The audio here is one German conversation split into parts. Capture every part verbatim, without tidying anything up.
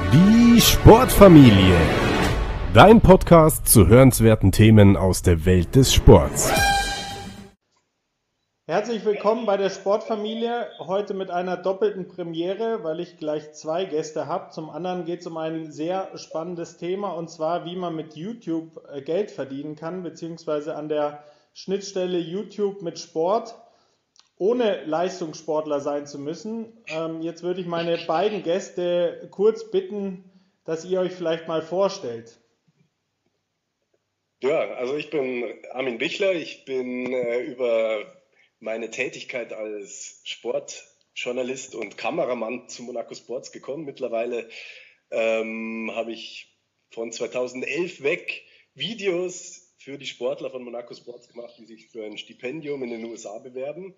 Die Sportfamilie. Dein Podcast zu hörenswerten Themen aus der Welt des Sports. Herzlich willkommen bei der Sportfamilie. Heute mit einer doppelten Premiere, weil ich gleich zwei Gäste habe. Zum anderen geht es um ein sehr spannendes Thema, und zwar, wie man mit YouTube Geld verdienen kann, beziehungsweise an der Schnittstelle YouTube mit Sport, ohne Leistungssportler sein zu müssen. Ähm, jetzt würde ich meine beiden Gäste kurz bitten, dass ihr euch vielleicht mal vorstellt. Ja, also ich bin Armin Bichler. Ich bin äh, über meine Tätigkeit als Sportjournalist und Kameramann zu Monaco Sports gekommen. Mittlerweile ähm, habe ich von zweitausendelf weg Videos für die Sportler von Monaco Sports gemacht, die sich für ein Stipendium in den U S A bewerben.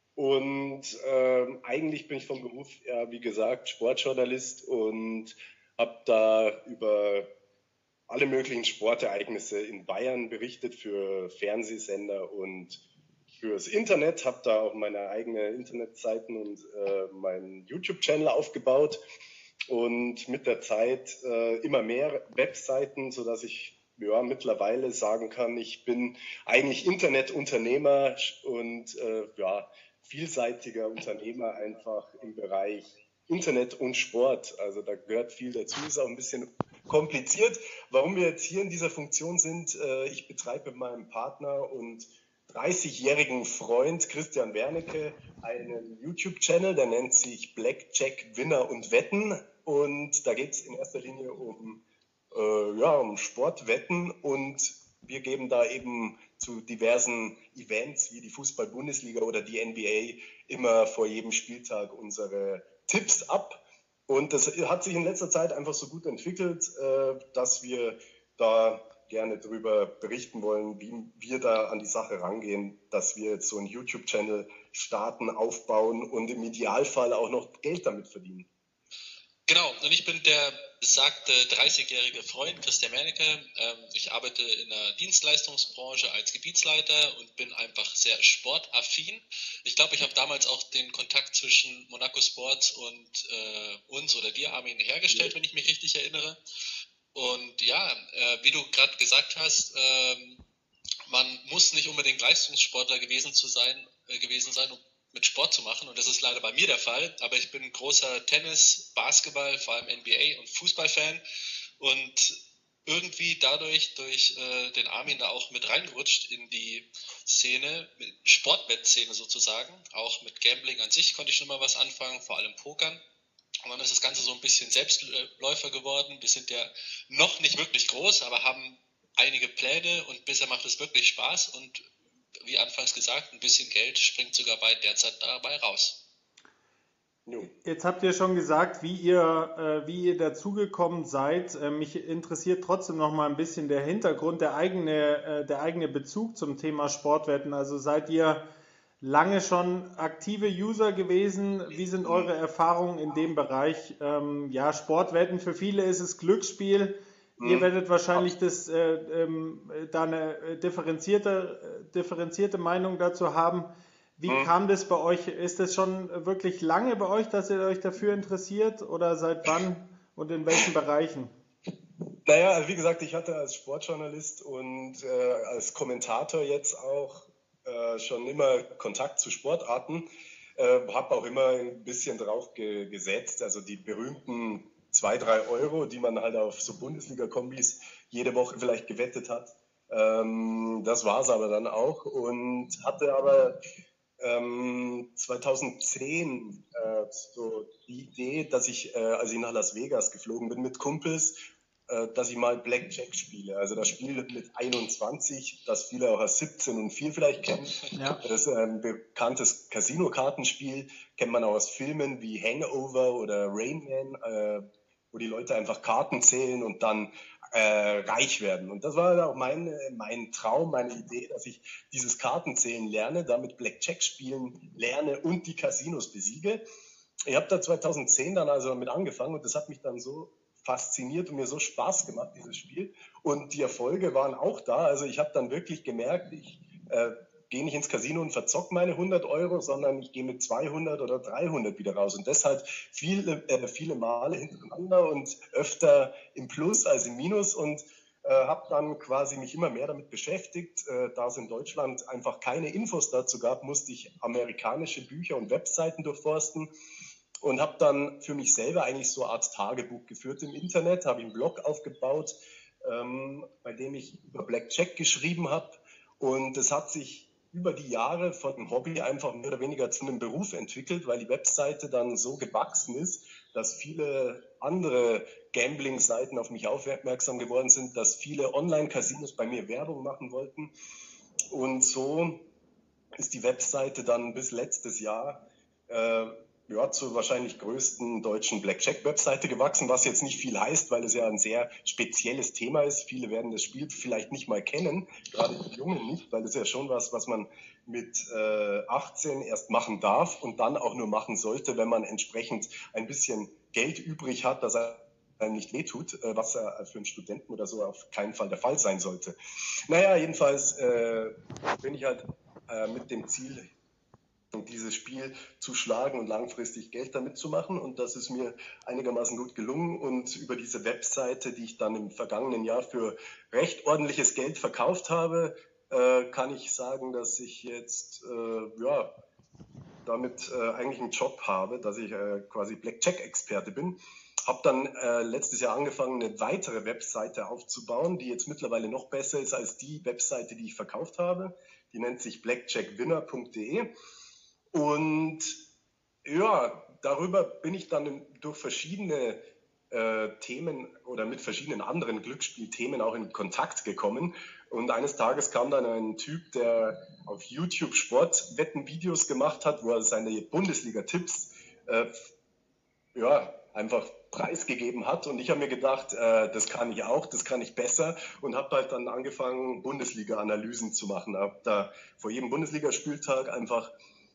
Und ähm, eigentlich bin ich vom Beruf, ja, wie gesagt, Sportjournalist und habe da über alle möglichen Sportereignisse in Bayern berichtet für Fernsehsender und fürs Internet. Habe da auch meine eigene Internetseiten und äh, meinen YouTube-Channel aufgebaut und mit der Zeit äh, immer mehr Webseiten, sodass ich ja, mittlerweile sagen kann, ich bin eigentlich Internetunternehmer und äh, ja, vielseitiger Unternehmer einfach im Bereich Internet und Sport. Also da gehört viel dazu, ist auch ein bisschen kompliziert. Warum wir jetzt hier in dieser Funktion sind, äh, ich betreibe mit meinem Partner und dreißigjährigen Freund Christian Wernicke einen YouTube-Channel, der nennt sich Blackjack Winner und Wetten, und da geht es in erster Linie um, äh, ja, um Sportwetten, und wir geben da eben zu diversen Events wie die Fußball-Bundesliga oder die N B A immer vor jedem Spieltag unsere Tipps ab. Und das hat sich in letzter Zeit einfach so gut entwickelt, dass wir da gerne darüber berichten wollen, wie wir da an die Sache rangehen, dass wir jetzt so einen YouTube-Channel starten, aufbauen und im Idealfall auch noch Geld damit verdienen. Genau, und ich bin der besagte dreißigjährige Freund Christian Wernicke. Ich arbeite in der Dienstleistungsbranche als Gebietsleiter und bin einfach sehr sportaffin. Ich glaube, ich habe damals auch den Kontakt zwischen Monaco Sports und äh, uns oder dir, Armin, hergestellt, wenn ich mich richtig erinnere. Und ja, äh, wie du gerade gesagt hast, äh, man muss nicht unbedingt Leistungssportler gewesen zu sein, äh, gewesen sein, um mit Sport zu machen, und das ist leider bei mir der Fall, aber ich bin ein großer Tennis-, Basketball-, vor allem N B A- und Fußballfan, und irgendwie dadurch, durch äh, den Armin da auch mit reingerutscht in die Szene, Sportwettszene sozusagen, auch mit Gambling an sich konnte ich schon mal was anfangen, vor allem Pokern. Und dann ist das Ganze so ein bisschen Selbstläufer geworden. Wir sind ja noch nicht wirklich groß, aber haben einige Pläne, und bisher macht es wirklich Spaß, und wie anfangs gesagt, ein bisschen Geld springt sogar bei derzeit dabei raus. Jetzt habt ihr schon gesagt, wie ihr, äh, wie ihr dazugekommen seid. Äh, mich interessiert trotzdem noch mal ein bisschen der Hintergrund, der eigene, äh, der eigene Bezug zum Thema Sportwetten. Also seid ihr lange schon aktive User gewesen? Wie sind eure Erfahrungen in dem Bereich? Ähm, ja, Sportwetten, für viele ist es Glücksspiel. Ihr werdet wahrscheinlich das, äh, ähm, da eine differenzierte, differenzierte Meinung dazu haben. Wie hm. kam das bei euch? Ist das schon wirklich lange bei euch, dass ihr euch dafür interessiert, oder seit wann und in welchen Bereichen? Naja, also wie gesagt, ich hatte als Sportjournalist und äh, als Kommentator jetzt auch äh, schon immer Kontakt zu Sportarten, äh, habe auch immer ein bisschen drauf ge- gesetzt, also die berühmten zwei, drei Euro, die man halt auf so Bundesliga-Kombis jede Woche vielleicht gewettet hat. Ähm, das war es aber dann auch, und hatte aber ähm, zweitausendzehn äh, so die Idee, dass ich, äh, als ich nach Las Vegas geflogen bin mit Kumpels, äh, dass ich mal Blackjack spiele. Also das Spiel mit einundzwanzig, das viele auch als siebzehn und vier vielleicht kennen. Ja. Das ist ein bekanntes Casino-Kartenspiel, kennt man auch aus Filmen wie Hangover oder Rain Man, äh, wo die Leute einfach Karten zählen und dann äh, reich werden. Und das war auch mein, mein Traum, meine Idee, dass ich dieses Kartenzählen lerne, damit Blackjack spielen lerne und die Casinos besiege. Ich habe da zweitausendzehn dann also damit angefangen, und das hat mich dann so fasziniert und mir so Spaß gemacht, dieses Spiel. Und die Erfolge waren auch da. Also ich habe dann wirklich gemerkt, ich äh, gehe nicht ins Casino und verzock meine hundert Euro, sondern ich gehe mit zweihundert oder dreihundert wieder raus. Und deshalb viele, äh, viele Male hintereinander und öfter im Plus als im Minus und äh, habe dann quasi mich immer mehr damit beschäftigt. Äh, da es in Deutschland einfach keine Infos dazu gab, musste ich amerikanische Bücher und Webseiten durchforsten und habe dann für mich selber eigentlich so eine Art Tagebuch geführt im Internet, habe einen Blog aufgebaut, ähm, bei dem ich über Blackjack geschrieben habe. Und das hat sich über die Jahre von einem Hobby einfach mehr oder weniger zu einem Beruf entwickelt, weil die Webseite dann so gewachsen ist, dass viele andere Gambling-Seiten auf mich aufmerksam geworden sind, dass viele Online-Casinos bei mir Werbung machen wollten. Und so ist die Webseite dann bis letztes Jahr äh, ja, zur wahrscheinlich größten deutschen Blackjack-Webseite gewachsen, was jetzt nicht viel heißt, weil es ja ein sehr spezielles Thema ist. Viele werden das Spiel vielleicht nicht mal kennen, gerade die Jungen nicht, weil das ist ja schon was, was man mit äh, achtzehn erst machen darf und dann auch nur machen sollte, wenn man entsprechend ein bisschen Geld übrig hat, dass er einem nicht wehtut, äh, was ja für einen Studenten oder so auf keinen Fall der Fall sein sollte. Naja, jedenfalls äh, bin ich halt äh, mit dem Ziel, dieses Spiel zu schlagen und langfristig Geld damit zu machen. Und das ist mir einigermaßen gut gelungen. Und über diese Webseite, die ich dann im vergangenen Jahr für recht ordentliches Geld verkauft habe, äh, kann ich sagen, dass ich jetzt äh, ja, damit äh, eigentlich einen Job habe, dass ich äh, quasi Blackjack-Experte bin. Habe dann äh, letztes Jahr angefangen, eine weitere Webseite aufzubauen, die jetzt mittlerweile noch besser ist als die Webseite, die ich verkauft habe. Die nennt sich blackjack winner punkt de. Und ja, darüber bin ich dann durch verschiedene äh, Themen oder mit verschiedenen anderen Glücksspielthemen auch in Kontakt gekommen. Und eines Tages kam dann ein Typ, der auf YouTube Sportwetten-Videos gemacht hat, wo er seine Bundesliga-Tipps äh, ja, einfach preisgegeben hat. Und ich habe mir gedacht, äh, das kann ich auch, das kann ich besser. Und habe halt dann angefangen, Bundesliga-Analysen zu machen. Habe da vor jedem Bundesligaspieltag einfach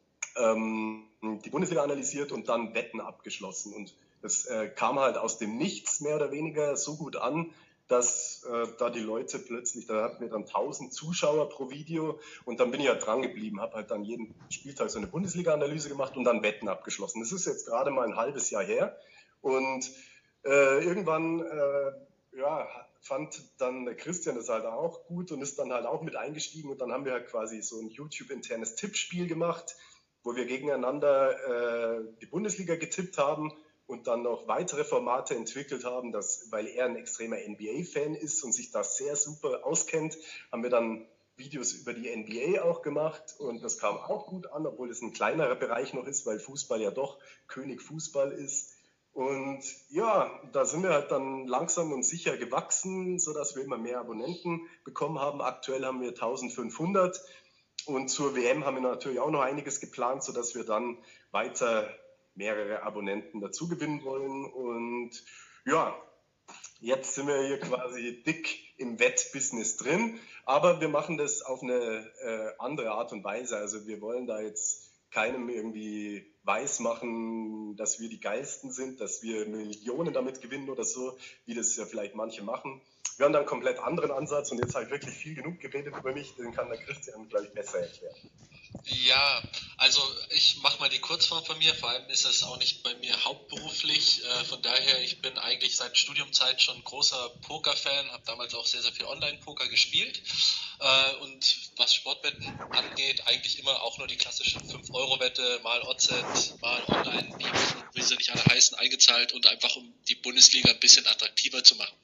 die Bundesliga analysiert und dann Wetten abgeschlossen. Und das äh, kam halt aus dem Nichts mehr oder weniger so gut an, dass äh, da die Leute plötzlich, da hatten wir dann tausend Zuschauer pro Video und dann bin ich halt dran geblieben, habe halt dann jeden Spieltag so eine Bundesliga-Analyse gemacht und dann Wetten abgeschlossen. Das ist jetzt gerade mal ein halbes Jahr her und äh, irgendwann äh, ja, fand dann der Christian das halt auch gut und ist dann halt auch mit eingestiegen und dann haben wir halt quasi so ein YouTube-internes Tippspiel gemacht, wo wir gegeneinander äh, die Bundesliga getippt haben und dann noch weitere Formate entwickelt haben, dass, weil er ein extremer N B A-Fan ist und sich da sehr super auskennt, haben wir dann Videos über die N B A auch gemacht und das kam auch gut an, obwohl es ein kleinerer Bereich noch ist, weil Fußball ja doch König Fußball ist. Und ja, da sind wir halt dann langsam und sicher gewachsen, sodass wir immer mehr Abonnenten bekommen haben. Aktuell haben wir eintausendfünfhundert. Und zur W M haben wir natürlich auch noch einiges geplant, sodass wir dann weiter mehrere Abonnenten dazu gewinnen wollen. Und ja, jetzt sind wir hier quasi dick im Wettbusiness drin, aber wir machen das auf eine äh, andere Art und Weise. Also wir wollen da jetzt keinem irgendwie weismachen, dass wir die Geilsten sind, dass wir Millionen damit gewinnen oder so, wie das ja vielleicht manche machen. Wir haben da einen komplett anderen Ansatz und jetzt habe ich wirklich viel genug geredet über mich, den kann der Christian, glaube ich, besser erklären. Ja, also ich mache mal die Kurzform von mir, vor allem ist es auch nicht bei mir hauptberuflich, äh, von daher, ich bin eigentlich seit Studiumzeit schon großer Poker-Fan, habe damals auch sehr, sehr viel Online-Poker gespielt äh, und was Sportwetten angeht, eigentlich immer auch nur die klassische fünf Euro Wette, mal Oddset, mal Online, wie, wie sie nicht alle heißen, eingezahlt und einfach um die Bundesliga ein bisschen attraktiver zu machen.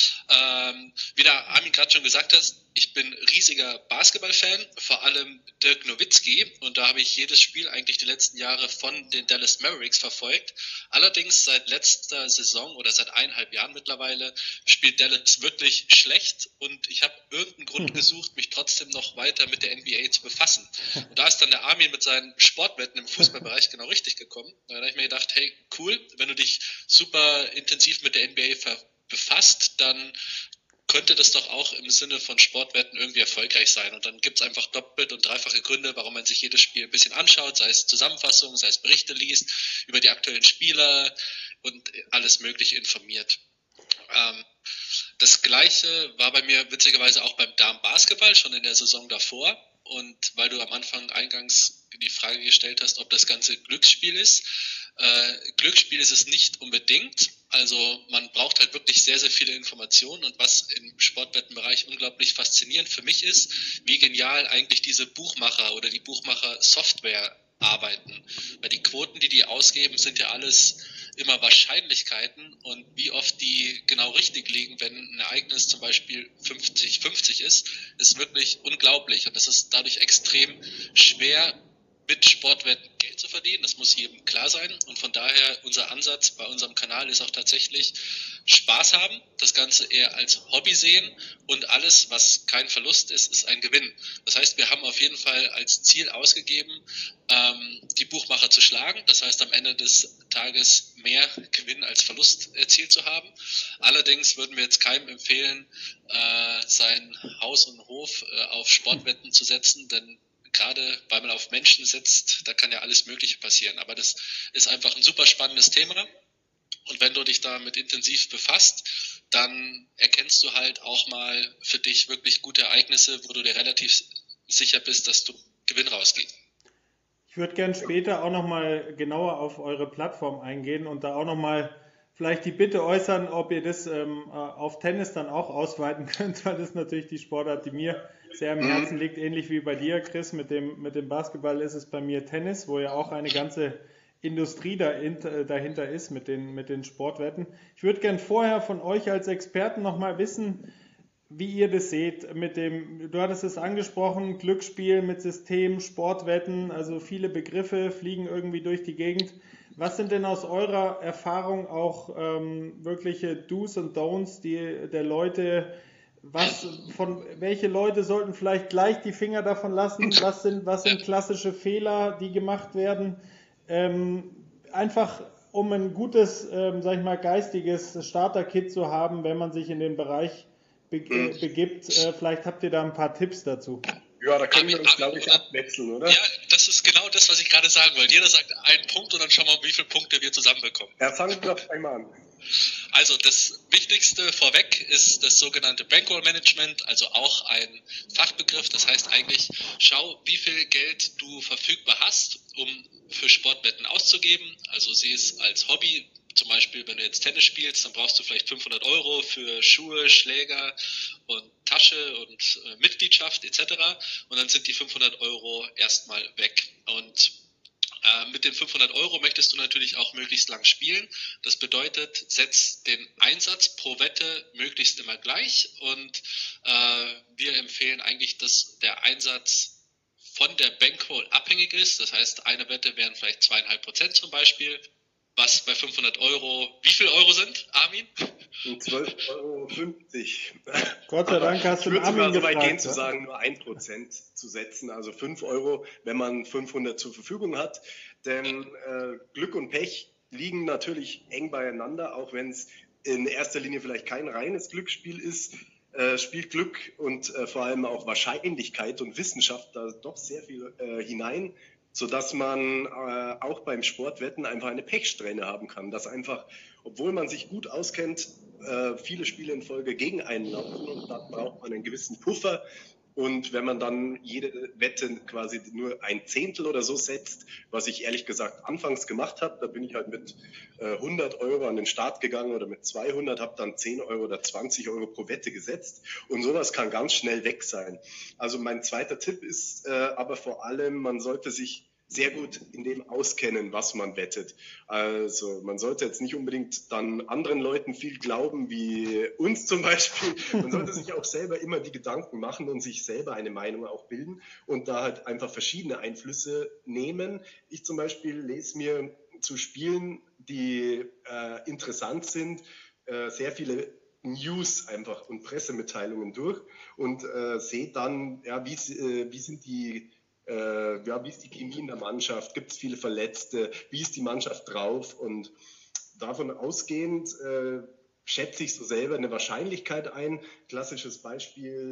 Ähm, wie der Armin gerade schon gesagt hat, ich bin riesiger Basketball-Fan, vor allem Dirk Nowitzki, und da habe ich jedes Spiel eigentlich die letzten Jahre von den Dallas Mavericks verfolgt. Allerdings seit letzter Saison oder seit eineinhalb Jahren mittlerweile spielt Dallas wirklich schlecht und ich habe irgendeinen Grund gesucht, mich trotzdem noch weiter mit der N B A zu befassen. Und da ist dann der Armin mit seinen Sportwetten im Fußballbereich genau richtig gekommen. Da habe ich mir gedacht, hey, cool, wenn du dich super intensiv mit der N B A ver- befasst, dann könnte das doch auch im Sinne von Sportwetten irgendwie erfolgreich sein. Und dann gibt es einfach doppelt und dreifache Gründe, warum man sich jedes Spiel ein bisschen anschaut, sei es Zusammenfassungen, sei es Berichte liest, über die aktuellen Spieler und alles Mögliche informiert. Ähm, das Gleiche war bei mir witzigerweise auch beim Damen-Basketball, schon in der Saison davor. und weil du am Anfang eingangs die Frage gestellt hast, ob das Ganze Glücksspiel ist. Äh, Glücksspiel ist es nicht unbedingt. Also man braucht halt wirklich sehr, sehr viele Informationen, und was im Sportwettenbereich unglaublich faszinierend für mich ist, wie genial eigentlich diese Buchmacher oder die Buchmacher-Software arbeiten. Weil die Quoten, die die ausgeben, sind ja alles immer Wahrscheinlichkeiten, und wie oft die genau richtig liegen, wenn ein Ereignis zum Beispiel fünfzig fünfzig ist, ist wirklich unglaublich, und das ist dadurch extrem schwer, mit Sportwetten Geld zu verdienen. Das muss jedem klar sein, und von daher unser Ansatz bei unserem Kanal ist auch tatsächlich Spaß haben, das Ganze eher als Hobby sehen, und alles, was kein Verlust ist, ist ein Gewinn. Das heißt, wir haben auf jeden Fall als Ziel ausgegeben, ähm, die Buchmacher zu schlagen. Das heißt, am Ende des Tages mehr Gewinn als Verlust erzielt zu haben. Allerdings würden wir jetzt keinem empfehlen, äh, sein Haus und Hof äh, auf Sportwetten zu setzen, denn gerade weil man auf Menschen setzt, da kann ja alles Mögliche passieren. Aber das ist einfach ein super spannendes Thema. Und wenn du dich damit intensiv befasst, dann erkennst du halt auch mal für dich wirklich gute Ereignisse, wo du dir relativ sicher bist, dass du Gewinn rausgehst. Ich würde gern später auch nochmal genauer auf eure Plattform eingehen und da auch nochmal vielleicht die Bitte äußern, ob ihr das ähm, auf Tennis dann auch ausweiten könnt, weil das natürlich die Sportart, die mir sehr am Herzen liegt, ähnlich wie bei dir, Chris. Mit dem, mit dem Basketball ist es bei mir Tennis, wo ja auch eine ganze Industrie dahinter ist mit den, mit den Sportwetten. Ich würde gern vorher von euch als Experten nochmal wissen, wie ihr das seht mit dem, du hattest es angesprochen, Glücksspiel mit System, Sportwetten, also viele Begriffe fliegen irgendwie durch die Gegend. Was sind denn aus eurer Erfahrung auch ähm, wirkliche Do's und Don'ts die, der Leute, was von welche Leute sollten vielleicht gleich die Finger davon lassen, was sind, was sind klassische Fehler, die gemacht werden, ähm, einfach um ein gutes, ähm, sag ich mal, geistiges Starter-Kit zu haben, wenn man sich in den Bereich be- äh, begibt. Äh, vielleicht habt ihr da ein paar Tipps dazu. Ja, da können Armin, wir uns, Armin, glaube ich, oder? abwechseln, oder? Ja, das ist genau das, was ich gerade sagen wollte. Jeder sagt einen Punkt, und dann schauen wir mal, wie viele Punkte wir zusammenbekommen. Ja, fangen wir doch einmal an. Also das Wichtigste vorweg ist das sogenannte Bankroll Management, also auch ein Fachbegriff. Das heißt eigentlich, schau, wie viel Geld du verfügbar hast, um für Sportwetten auszugeben. Also sieh es als Hobby. Zum Beispiel, wenn du jetzt Tennis spielst, dann brauchst du vielleicht fünfhundert Euro für Schuhe, Schläger und Tasche und äh, Mitgliedschaft et cetera. Und dann sind die fünfhundert Euro erstmal weg. Und äh, mit den fünfhundert Euro möchtest du natürlich auch möglichst lang spielen. Das bedeutet, setz den Einsatz pro Wette möglichst immer gleich. Und äh, wir empfehlen eigentlich, dass der Einsatz von der Bankroll abhängig ist. Das heißt, eine Wette wären vielleicht zweieinhalb Prozent zum Beispiel. Was bei fünfhundert Euro, wie viel Euro sind, Armin? zwölf Euro fünfzig. Gott sei Dank hast du Ich würde Armin sogar so weit gefragt, gehen, zu ja? sagen, nur ein Prozent zu setzen, also fünf Euro, wenn man fünfhundert zur Verfügung hat. Denn äh, Glück und Pech liegen natürlich eng beieinander, auch wenn es in erster Linie vielleicht kein reines Glücksspiel ist. Äh, spielt Glück und äh, vor allem auch Wahrscheinlichkeit und Wissenschaft da doch sehr viel äh, hinein, sodass man äh, auch beim Sportwetten einfach eine Pechsträhne haben kann, dass einfach, obwohl man sich gut auskennt, äh, viele Spiele in Folge gegen einen laufen, und dann braucht man einen gewissen Puffer. Und wenn man dann jede Wette quasi nur ein Zehntel oder so setzt, was ich ehrlich gesagt anfangs gemacht habe, da bin ich halt mit äh, hundert Euro an den Start gegangen oder mit zweihundert, habe dann zehn Euro oder zwanzig Euro pro Wette gesetzt, und sowas kann ganz schnell weg sein. Also mein zweiter Tipp ist äh, aber vor allem, man sollte sich sehr gut in dem auskennen, was man wettet. Also man sollte jetzt nicht unbedingt dann anderen Leuten viel glauben, wie uns zum Beispiel. Man sollte sich auch selber immer die Gedanken machen und sich selber eine Meinung auch bilden und da halt einfach verschiedene Einflüsse nehmen. Ich zum Beispiel lese mir zu Spielen, die äh, interessant sind, äh, sehr viele News einfach und Pressemitteilungen durch und äh, sehe dann, ja, wie, äh, wie sind die Äh, ja, wie ist die Chemie in der Mannschaft, gibt es viele Verletzte, wie ist die Mannschaft drauf, und davon ausgehend äh, schätze ich so selber eine Wahrscheinlichkeit ein. Klassisches Beispiel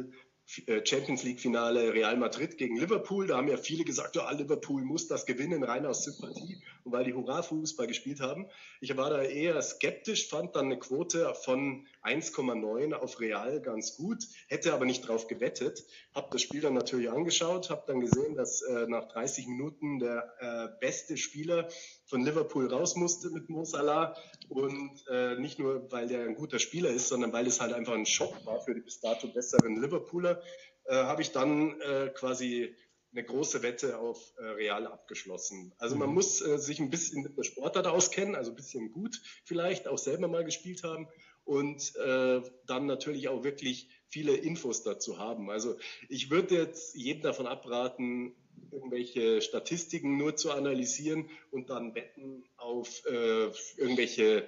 Champions League Finale Real Madrid gegen Liverpool. Da haben ja viele gesagt, ja, Liverpool muss das gewinnen, rein aus Sympathie und weil die Hurra-Fußball gespielt haben. Ich war da eher skeptisch, fand dann eine Quote von eins Komma neun auf Real ganz gut, hätte aber nicht drauf gewettet. Habe das Spiel dann natürlich angeschaut, habe dann gesehen, dass äh, nach dreißig Minuten der äh, beste Spieler von Liverpool raus musste mit Mo Salah und äh, nicht nur, weil der ein guter Spieler ist, sondern weil es halt einfach ein Schock war für die bis dato besseren Liverpooler, äh, habe ich dann äh, quasi eine große Wette auf äh, Real abgeschlossen. Also man muss äh, sich ein bisschen mit der Sportart auskennen, also ein bisschen gut vielleicht, auch selber mal gespielt haben und äh, dann natürlich auch wirklich viele Infos dazu haben. Also ich würde jetzt jedem davon abraten, irgendwelche Statistiken nur zu analysieren und dann Wetten auf äh, irgendwelche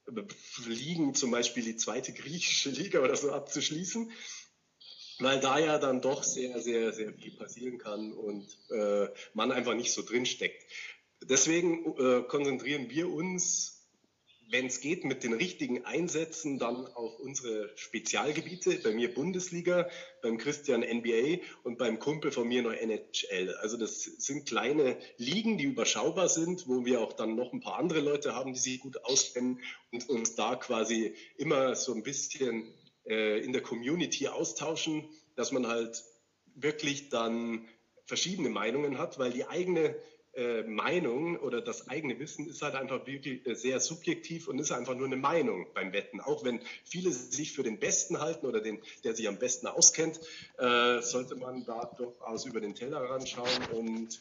Ligen, zum Beispiel die zweite griechische Liga oder so abzuschließen, weil da ja dann doch sehr, sehr, sehr viel passieren kann und äh, man einfach nicht so drin steckt. Deswegen äh, konzentrieren wir uns, wenn es geht, mit den richtigen Einsätzen dann auf unsere Spezialgebiete. Bei mir Bundesliga, beim Christian N B A und beim Kumpel von mir noch N H L. Also das sind kleine Ligen, die überschaubar sind, wo wir auch dann noch ein paar andere Leute haben, die sich gut auskennen und uns da quasi immer so ein bisschen äh, in der Community austauschen, dass man halt wirklich dann verschiedene Meinungen hat, weil die eigene Äh, Meinung oder das eigene Wissen ist halt einfach wirklich äh, sehr subjektiv und ist einfach nur eine Meinung beim Wetten. Auch wenn viele sich für den Besten halten oder den, der sich am besten auskennt, äh, sollte man da durchaus über den Tellerrand schauen. Und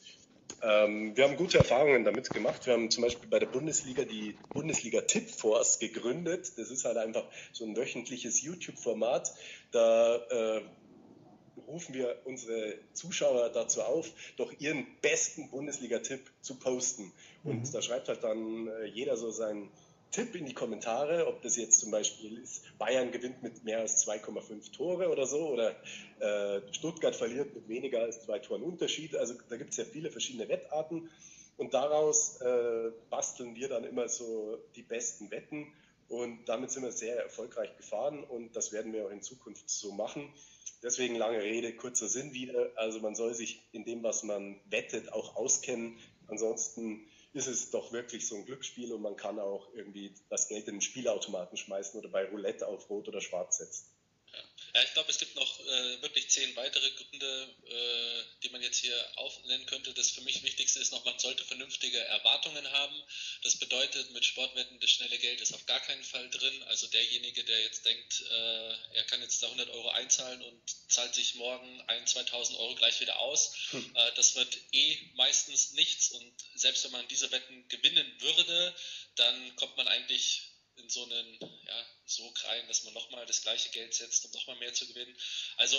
ähm, wir haben gute Erfahrungen damit gemacht. Wir haben zum Beispiel bei der Bundesliga die Bundesliga Tipforce gegründet. Das ist halt einfach so ein wöchentliches YouTube-Format. Da äh, rufen wir unsere Zuschauer dazu auf, doch ihren besten Bundesliga-Tipp zu posten. Und mhm. da schreibt halt dann äh, jeder so seinen Tipp in die Kommentare, ob das jetzt zum Beispiel ist, Bayern gewinnt mit mehr als zwei Komma fünf Tore oder so, oder äh, Stuttgart verliert mit weniger als zwei Toren Unterschied. Also da gibt es ja viele verschiedene Wettarten und daraus äh, basteln wir dann immer so die besten Wetten und damit sind wir sehr erfolgreich gefahren und das werden wir auch in Zukunft so machen. Deswegen lange Rede, kurzer Sinn wieder. Also man soll sich in dem, was man wettet, auch auskennen. Ansonsten ist es doch wirklich so ein Glücksspiel und man kann auch irgendwie das Geld in den Spielautomaten schmeißen oder bei Roulette auf Rot oder Schwarz setzen. Ja, ich glaube, es gibt noch äh, wirklich zehn weitere Gründe, äh, die man jetzt hier aufnennen könnte. Das für mich Wichtigste ist noch, man sollte vernünftige Erwartungen haben. Das bedeutet, mit Sportwetten, das schnelle Geld ist auf gar keinen Fall drin. Also derjenige, der jetzt denkt, äh, er kann jetzt da hundert Euro einzahlen und zahlt sich morgen ein, zweitausend Euro gleich wieder aus. Hm. Äh, das wird eh meistens nichts. Und selbst wenn man diese Wetten gewinnen würde, dann kommt man eigentlich in so einen ja, Sog rein, dass man nochmal das gleiche Geld setzt, um nochmal mehr zu gewinnen. Also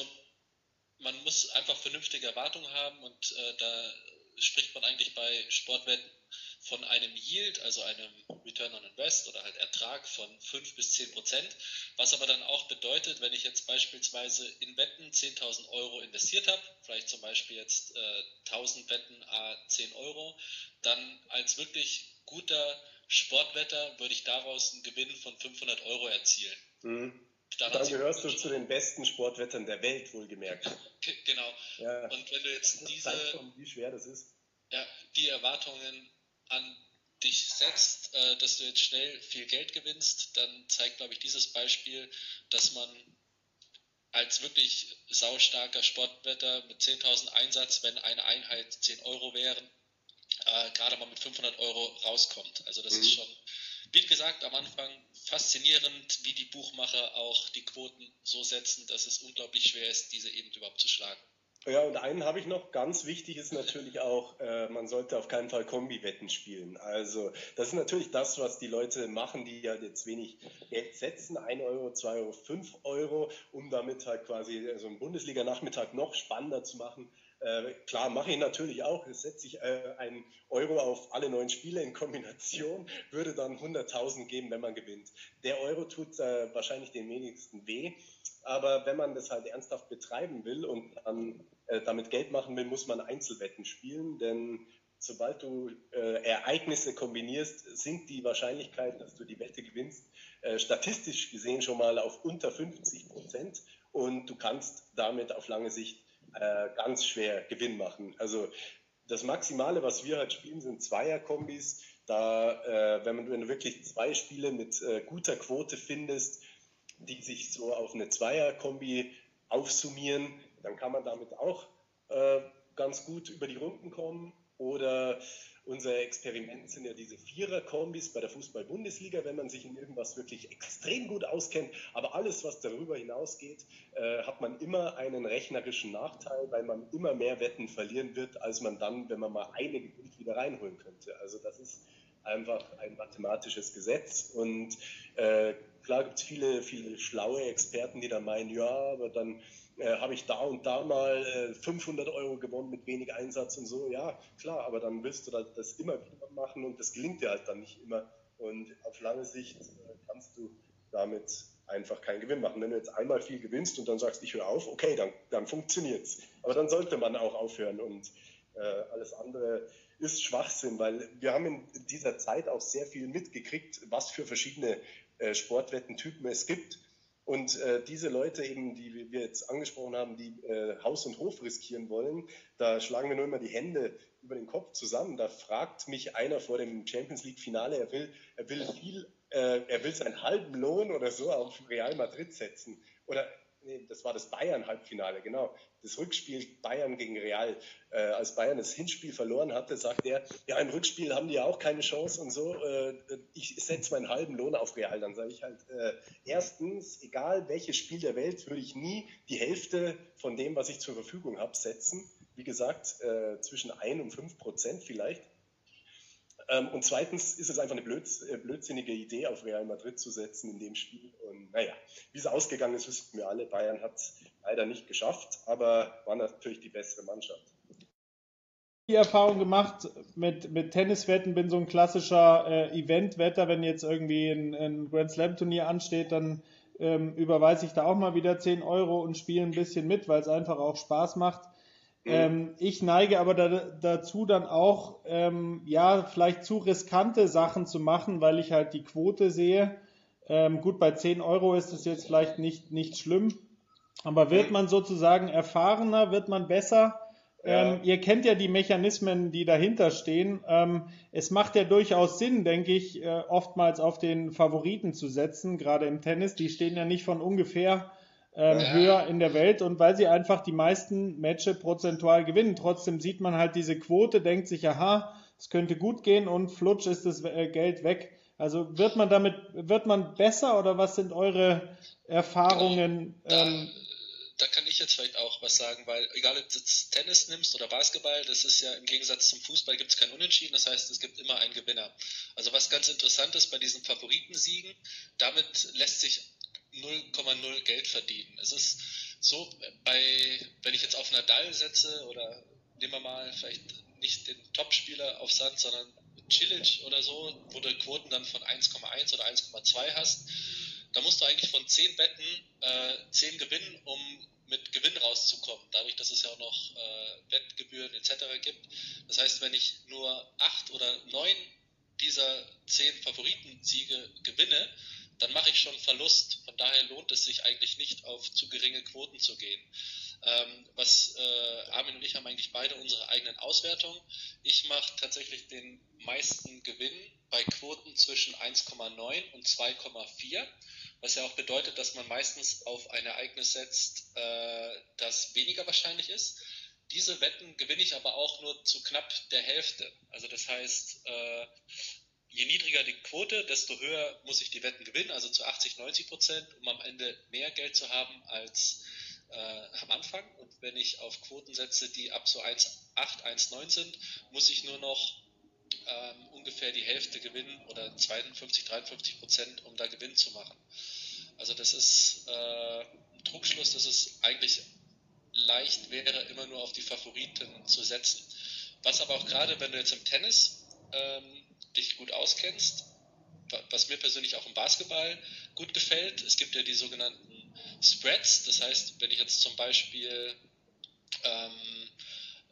man muss einfach vernünftige Erwartungen haben und äh, da spricht man eigentlich bei Sportwetten von einem Yield, also einem Return on Invest oder halt Ertrag von fünf bis zehn Prozent, was aber dann auch bedeutet, wenn ich jetzt beispielsweise in Wetten zehntausend Euro investiert habe, vielleicht zum Beispiel jetzt äh, tausend Wetten à zehn Euro, dann als wirklich guter Sportwetter würde ich daraus einen Gewinn von fünfhundert Euro erzielen. Mhm. Dann gehörst du zu den besten Sportwettern der Welt, wohlgemerkt. G- genau. Ja. Und wenn du jetzt Das diese, zeigt schon, wie schwer das ist. Ja, die Erwartungen an dich setzt, äh, dass du jetzt schnell viel Geld gewinnst, dann zeigt, glaube ich, dieses Beispiel, dass man als wirklich saustarker Sportwetter mit zehntausend Einsatz, wenn eine Einheit zehn Euro wären, äh, gerade mal mit fünfhundert Euro rauskommt. Also das mhm. ist schon, wie gesagt, am Anfang faszinierend, wie die Buchmacher auch die Quoten so setzen, dass es unglaublich schwer ist, diese eben überhaupt zu schlagen. Ja, und einen habe ich noch, ganz wichtig ist natürlich auch, äh, man sollte auf keinen Fall Kombi-Wetten spielen. Also das ist natürlich das, was die Leute machen, die ja jetzt wenig Geld setzen, ein Euro, zwei Euro, fünf Euro, um damit halt quasi so einen Bundesliga-Nachmittag noch spannender zu machen. Äh, klar, mache ich natürlich auch, es setze ich äh, einen Euro auf alle neun Spiele in Kombination, würde dann hunderttausend geben, wenn man gewinnt. Der Euro tut äh, wahrscheinlich den wenigsten weh, aber wenn man das halt ernsthaft betreiben will und dann äh, damit Geld machen will, muss man Einzelwetten spielen, denn sobald du äh, Ereignisse kombinierst, sinkt die Wahrscheinlichkeit, dass du die Wette gewinnst, äh, statistisch gesehen schon mal auf unter fünfzig Prozent und du kannst damit auf lange Sicht äh, ganz schwer Gewinn machen. Also das Maximale, was wir halt spielen, sind Zweierkombis. Da, äh, wenn, man, wenn du wirklich zwei Spiele mit äh, guter Quote findest, die sich so auf eine Zweierkombi aufsummieren, dann kann man damit auch äh, ganz gut über die Runden kommen. Oder unser Experiment sind ja diese Vierer-Kombis bei der Fußball-Bundesliga, wenn man sich in irgendwas wirklich extrem gut auskennt. Aber alles, was darüber hinausgeht, äh, hat man immer einen rechnerischen Nachteil, weil man immer mehr Wetten verlieren wird, als man dann, wenn man mal eine gewinnt, wieder reinholen könnte. Also das ist einfach ein mathematisches Gesetz. Und äh, klar gibt es viele, viele schlaue Experten, die dann meinen, ja, aber dann Äh, habe ich da und da mal äh, fünfhundert Euro gewonnen mit wenig Einsatz und so. Ja, klar, aber dann willst du das immer wieder machen und das gelingt dir halt dann nicht immer. Und auf lange Sicht äh, kannst du damit einfach keinen Gewinn machen. Wenn du jetzt einmal viel gewinnst und dann sagst, ich höre auf, okay, dann, dann funktioniert es. Aber dann sollte man auch aufhören und äh, alles andere ist Schwachsinn, weil wir haben in dieser Zeit auch sehr viel mitgekriegt, was für verschiedene äh, Sportwettentypen es gibt. Und äh, diese Leute eben, die wir jetzt angesprochen haben, die äh, Haus und Hof riskieren wollen, da schlagen wir nur immer die Hände über den Kopf zusammen. Da fragt mich einer vor dem Champions League Finale, er will, er will viel, äh, er will seinen halben Lohn oder so auf Real Madrid setzen. Oder nee, das war das Bayern-Halbfinale, genau. Das Rückspiel Bayern gegen Real. Äh, als Bayern das Hinspiel verloren hatte, sagt er, ja, im Rückspiel haben die ja auch keine Chance und so. Äh, ich setze meinen halben Lohn auf Real. Dann sage ich halt, äh, erstens, egal welches Spiel der Welt, würde ich nie die Hälfte von dem, was ich zur Verfügung habe, setzen. Wie gesagt, äh, zwischen ein und fünf Prozent vielleicht. Ähm, und zweitens ist es einfach eine blöds, äh, blödsinnige Idee, auf Real Madrid zu setzen in dem Spiel. Und naja, wie es ausgegangen ist, wissen wir alle. Bayern hat es leider nicht geschafft, aber war natürlich die bessere Mannschaft. Die Erfahrung gemacht mit, mit Tenniswetten, bin so ein klassischer äh, Eventwetter, wenn jetzt irgendwie ein, ein Grand Slam Turnier ansteht, dann ähm, überweise ich da auch mal wieder zehn Euro und spiele ein bisschen mit, weil es einfach auch Spaß macht. Ähm, ich neige aber da, dazu dann auch, ähm, ja, vielleicht zu riskante Sachen zu machen, weil ich halt die Quote sehe. Ähm, gut, bei zehn Euro ist es jetzt vielleicht nicht, nicht schlimm, aber wird man sozusagen erfahrener, wird man besser? Ja. Ähm, ihr kennt ja die Mechanismen, die dahinter stehen. Ähm, es macht ja durchaus Sinn, denke ich, äh, oftmals auf den Favoriten zu setzen, gerade im Tennis. Die stehen ja nicht von ungefähr Ähm, ja. höher in der Welt und weil sie einfach die meisten Matches prozentual gewinnen. Trotzdem sieht man halt diese Quote, denkt sich, aha, es könnte gut gehen und flutsch ist das Geld weg. Also wird man damit, wird man besser oder was sind eure Erfahrungen? Genau. Da, ähm, da kann ich jetzt vielleicht auch was sagen, weil egal ob du jetzt Tennis nimmst oder Basketball, das ist ja im Gegensatz zum Fußball gibt es kein Unentschieden, das heißt es gibt immer einen Gewinner. Also was ganz interessant ist bei diesen Favoritensiegen, damit lässt sich null Komma null Geld verdienen. Es ist so, bei, wenn ich jetzt auf Nadal setze oder nehmen wir mal vielleicht nicht den Topspieler auf Sand, sondern Cilic oder so, wo du Quoten dann von eins Komma eins oder eins Komma zwei hast, da musst du eigentlich von zehn Wetten äh, zehn gewinnen, um mit Gewinn rauszukommen, dadurch, dass es ja auch noch äh, Wettgebühren et cetera gibt. Das heißt, wenn ich nur acht oder neun dieser zehn Favoritensiege gewinne, dann mache ich schon Verlust. Von daher lohnt es sich eigentlich nicht, auf zu geringe Quoten zu gehen. Ähm, was äh, Armin und ich haben eigentlich beide unsere eigenen Auswertungen. Ich mache tatsächlich den meisten Gewinn bei Quoten zwischen eins Komma neun und zwei Komma vier, was ja auch bedeutet, dass man meistens auf ein Ereignis setzt, äh, das weniger wahrscheinlich ist. Diese Wetten gewinne ich aber auch nur zu knapp der Hälfte. Also das heißt, äh, je niedriger die Quote, desto höher muss ich die Wetten gewinnen, also zu achtzig, neunzig Prozent, um am Ende mehr Geld zu haben als äh, am Anfang. Und wenn ich auf Quoten setze, die ab so eins Komma acht, eins Komma neun sind, muss ich nur noch ähm, ungefähr die Hälfte gewinnen oder zweiundfünfzig, dreiundfünfzig Prozent, um da Gewinn zu machen. Also das ist äh, ein Trugschluss, dass es eigentlich leicht wäre, immer nur auf die Favoriten zu setzen. Was aber auch gerade, wenn du jetzt im Tennis ähm, dich gut auskennst, was mir persönlich auch im Basketball gut gefällt. Es gibt ja die sogenannten Spreads, das heißt, wenn ich jetzt zum Beispiel ähm,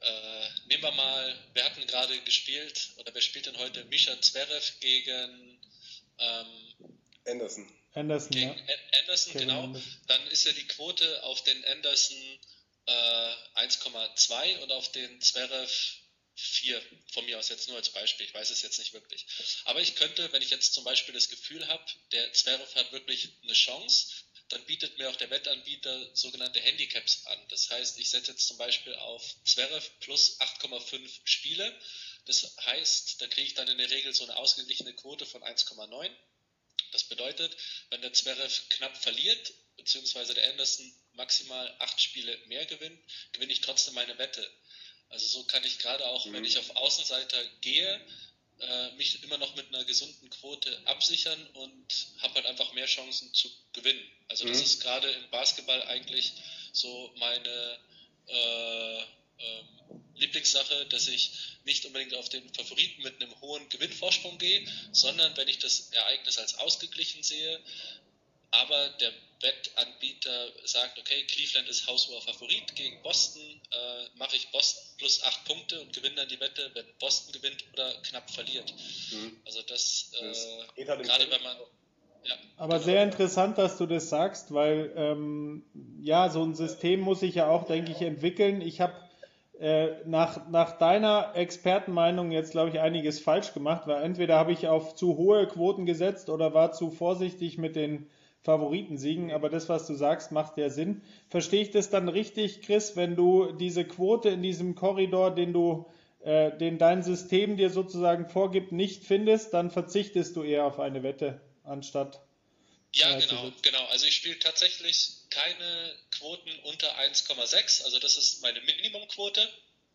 Äh, nehmen wir mal, wir hatten gerade gespielt, oder wer spielt denn heute? Mischa Zverev gegen ähm, Anderson. Anderson, gegen ja. Anderson, Kevin genau. Anderson. Dann ist ja die Quote auf den Anderson äh, eins Komma zwei und auf den Zverev vier, von mir aus jetzt nur als Beispiel, ich weiß es jetzt nicht wirklich. Aber ich könnte, wenn ich jetzt zum Beispiel das Gefühl habe, der Zverev hat wirklich eine Chance, dann bietet mir auch der Wettanbieter sogenannte Handicaps an. Das heißt, ich setze jetzt zum Beispiel auf Zverev plus acht Komma fünf Spiele. Das heißt, da kriege ich dann in der Regel so eine ausgeglichene Quote von eins Komma neun. Das bedeutet, wenn der Zverev knapp verliert, beziehungsweise der Anderson maximal acht Spiele mehr gewinnt, gewinne ich trotzdem meine Wette. Also so kann ich gerade auch, mhm. wenn ich auf Außenseiter gehe, äh, mich immer noch mit einer gesunden Quote absichern und habe halt einfach mehr Chancen zu gewinnen. Also das mhm. ist gerade im Basketball eigentlich so meine äh, ähm, Lieblingssache, dass ich nicht unbedingt auf den Favoriten mit einem hohen Gewinnvorsprung gehe, sondern wenn ich das Ereignis als ausgeglichen sehe, aber der Wettanbieter sagt, okay, Cleveland ist haushoher Favorit gegen Boston, äh, mache ich Boston plus acht Punkte und gewinne dann die Wette, wenn Boston gewinnt oder knapp verliert. Mhm. Also das, äh, halt gerade wenn man... Ja, aber genau. Sehr interessant, dass du das sagst, weil ähm, ja, so ein System muss sich ja auch, denke ich, entwickeln. Ich habe äh, nach, nach deiner Expertenmeinung jetzt, glaube ich, einiges falsch gemacht, weil entweder habe ich auf zu hohe Quoten gesetzt oder war zu vorsichtig mit den Favoritensiegen, aber das, was du sagst, macht ja Sinn. Verstehe ich das dann richtig, Chris, wenn du diese Quote in diesem Korridor, den du, äh, den dein System dir sozusagen vorgibt, nicht findest, dann verzichtest du eher auf eine Wette, anstatt... Ja, genau, genau. Also ich spiele tatsächlich keine Quoten unter eins Komma sechs, also das ist meine Minimumquote.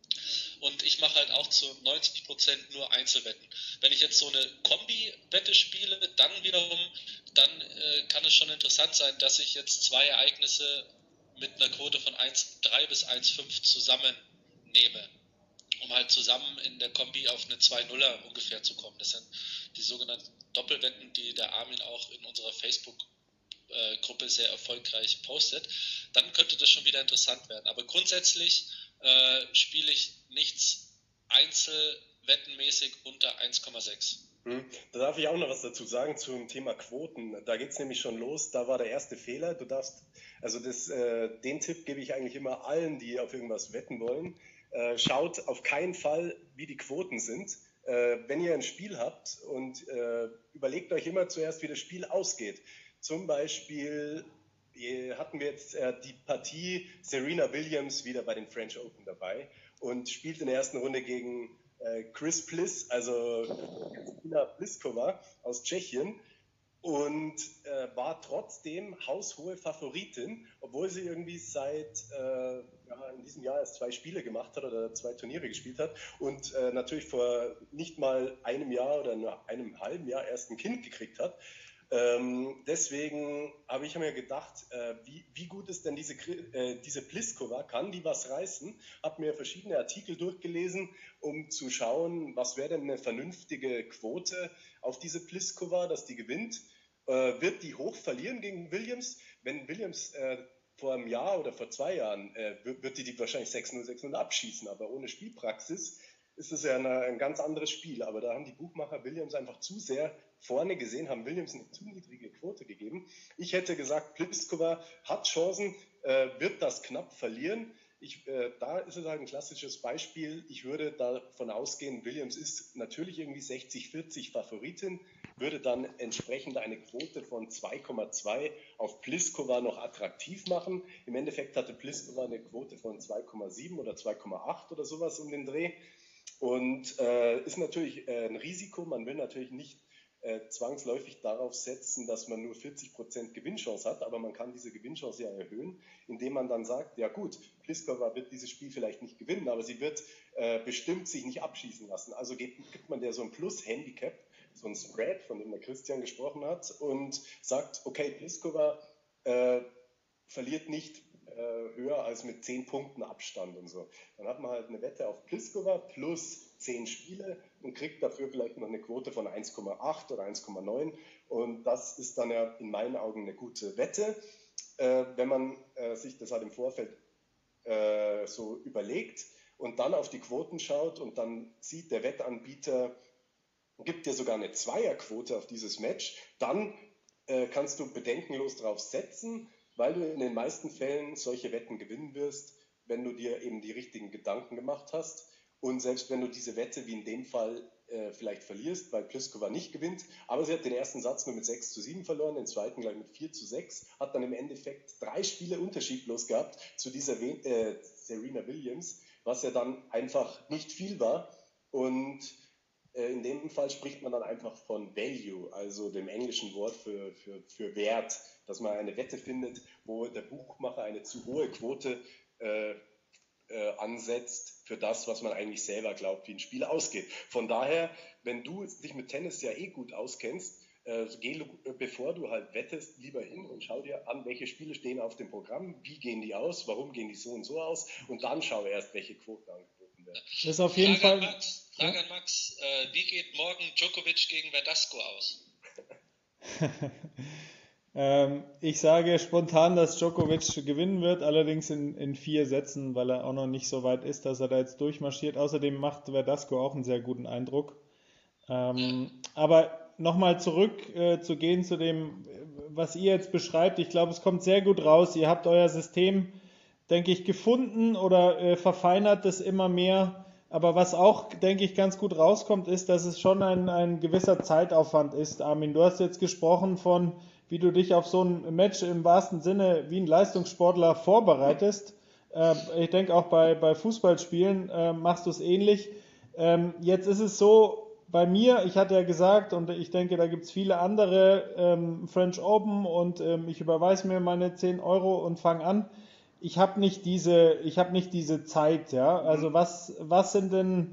Und ich mache halt auch zu neunzig Prozent nur Einzelwetten. Wenn ich jetzt so eine Kombi-Wette spiele, dann wiederum, dann äh, kann es schon interessant sein, dass ich jetzt zwei Ereignisse mit einer Quote von eins Komma drei bis eins Komma fünf zusammennehme, um halt zusammen in der Kombi auf eine zwei Null er ungefähr zu kommen. Das sind die sogenannten Doppelwetten, die der Armin auch in unserer Facebook-Gruppe sehr erfolgreich postet. Dann könnte das schon wieder interessant werden. Aber grundsätzlich äh, spiele ich nichts einzelwettenmäßig unter eins Komma sechs. Hm. Da darf ich auch noch was dazu sagen zum Thema Quoten. Da geht es nämlich schon los. Da war der erste Fehler. Du darfst, also das, äh, den Tipp gebe ich eigentlich immer allen, die auf irgendwas wetten wollen. Äh, schaut auf keinen Fall, wie die Quoten sind. Äh, wenn ihr ein Spiel habt und äh, überlegt euch immer zuerst, wie das Spiel ausgeht. Zum Beispiel hatten wir jetzt äh, die Partie Serena Williams wieder bei den French Open dabei und spielt in der ersten Runde gegen äh, Chris Pliss, also Kristina Pliskova aus Tschechien, und äh, war trotzdem haushohe Favoritin, obwohl sie irgendwie seit äh, ja, in diesem Jahr erst zwei Spiele gemacht hat oder zwei Turniere gespielt hat und äh, natürlich vor nicht mal einem Jahr oder nur einem halben Jahr erst ein Kind gekriegt hat. Ähm, deswegen habe ich mir gedacht, äh, wie, wie gut ist denn diese, äh, diese Pliskova, kann die was reißen? Habe mir verschiedene Artikel durchgelesen, um zu schauen, was wäre denn eine vernünftige Quote auf diese Pliskova, dass die gewinnt. Äh, wird die hoch verlieren gegen Williams? Wenn Williams äh, vor einem Jahr oder vor zwei Jahren, äh, wird die die wahrscheinlich sechs null, sechs null abschießen, aber ohne Spielpraxis ist es ja eine, ein ganz anderes Spiel. Aber da haben die Buchmacher Williams einfach zu sehr vorne gesehen, haben Williams eine zu niedrige Quote gegeben. Ich hätte gesagt, Pliskova hat Chancen, äh, wird das knapp verlieren. Ich, äh, da ist es halt ein klassisches Beispiel. Ich würde davon ausgehen, Williams ist natürlich irgendwie sechzig vierzig Favoritin, würde dann entsprechend eine Quote von zwei Komma zwei auf Pliskova noch attraktiv machen. Im Endeffekt hatte Pliskova eine Quote von zwei Komma sieben oder zwei Komma acht oder sowas um den Dreh. Und äh, ist natürlich äh, ein Risiko. Man will natürlich nicht äh, zwangsläufig darauf setzen, dass man nur vierzig Prozent Gewinnchance hat, aber man kann diese Gewinnchance ja erhöhen, indem man dann sagt, ja gut, Pliskova wird dieses Spiel vielleicht nicht gewinnen, aber sie wird äh, bestimmt sich nicht abschießen lassen. Also gibt, gibt man der so ein Plus-Handicap, so ein Spread, von dem der Christian gesprochen hat, und sagt, okay, Pliskova äh, verliert nicht höher als mit zehn Punkten Abstand und so. Dann hat man halt eine Wette auf Pliskova plus zehn Spiele und kriegt dafür vielleicht noch eine Quote von eins Komma acht oder eins Komma neun, und das ist dann ja in meinen Augen eine gute Wette. Äh, wenn man äh, sich das halt im Vorfeld äh, so überlegt und dann auf die Quoten schaut und dann sieht, der Wettanbieter gibt dir sogar eine Zweierquote auf dieses Match, dann äh, kannst du bedenkenlos drauf setzen, weil du in den meisten Fällen solche Wetten gewinnen wirst, wenn du dir eben die richtigen Gedanken gemacht hast. Und selbst wenn du diese Wette, wie in dem Fall, äh, vielleicht verlierst, weil Pliskova nicht gewinnt, aber sie hat den ersten Satz nur mit sechs zu sieben verloren, den zweiten gleich mit vier zu sechs, hat dann im Endeffekt drei Spiele Unterschied bloß gehabt zu dieser äh, Serena Williams, was ja dann einfach nicht viel war. Und äh, in dem Fall spricht man dann einfach von Value, also dem englischen Wort für, für, für Wert, dass man eine Wette findet, wo der Buchmacher eine zu hohe Quote äh, Äh, ansetzt für das, was man eigentlich selber glaubt, wie ein Spiel ausgeht. Von daher, wenn du dich mit Tennis ja eh gut auskennst, äh, geh, bevor du halt wettest, lieber hin und schau dir an, welche Spiele stehen auf dem Programm, wie gehen die aus, warum gehen die so und so aus und dann schau erst, welche Quoten angeboten werden. Das ist auf jeden Frage Fall... An Max, Frage ja? an Max äh, wie geht morgen Djokovic gegen Verdasco aus? Ich sage spontan, dass Djokovic gewinnen wird, allerdings in, in vier Sätzen, weil er auch noch nicht so weit ist, dass er da jetzt durchmarschiert. Außerdem macht Verdasco auch einen sehr guten Eindruck. Ähm, aber nochmal zurück äh, zu gehen zu dem, was ihr jetzt beschreibt. Ich glaube, es kommt sehr gut raus. Ihr habt euer System, denke ich, gefunden oder äh, verfeinert es immer mehr. Aber was auch, denke ich, ganz gut rauskommt, ist, dass es schon ein, ein gewisser Zeitaufwand ist. Armin, du hast jetzt gesprochen von, wie du dich auf so ein Match im wahrsten Sinne wie ein Leistungssportler vorbereitest. Äh, ich denke auch bei, bei Fußballspielen äh, machst du es ähnlich. Ähm, jetzt ist es so, bei mir, ich hatte ja gesagt, und ich denke, da gibt es viele andere, ähm, French Open und ähm, ich überweise mir meine zehn Euro und fange an. Ich habe nicht diese, ich habe nicht diese Zeit, ja. Also was, was sind denn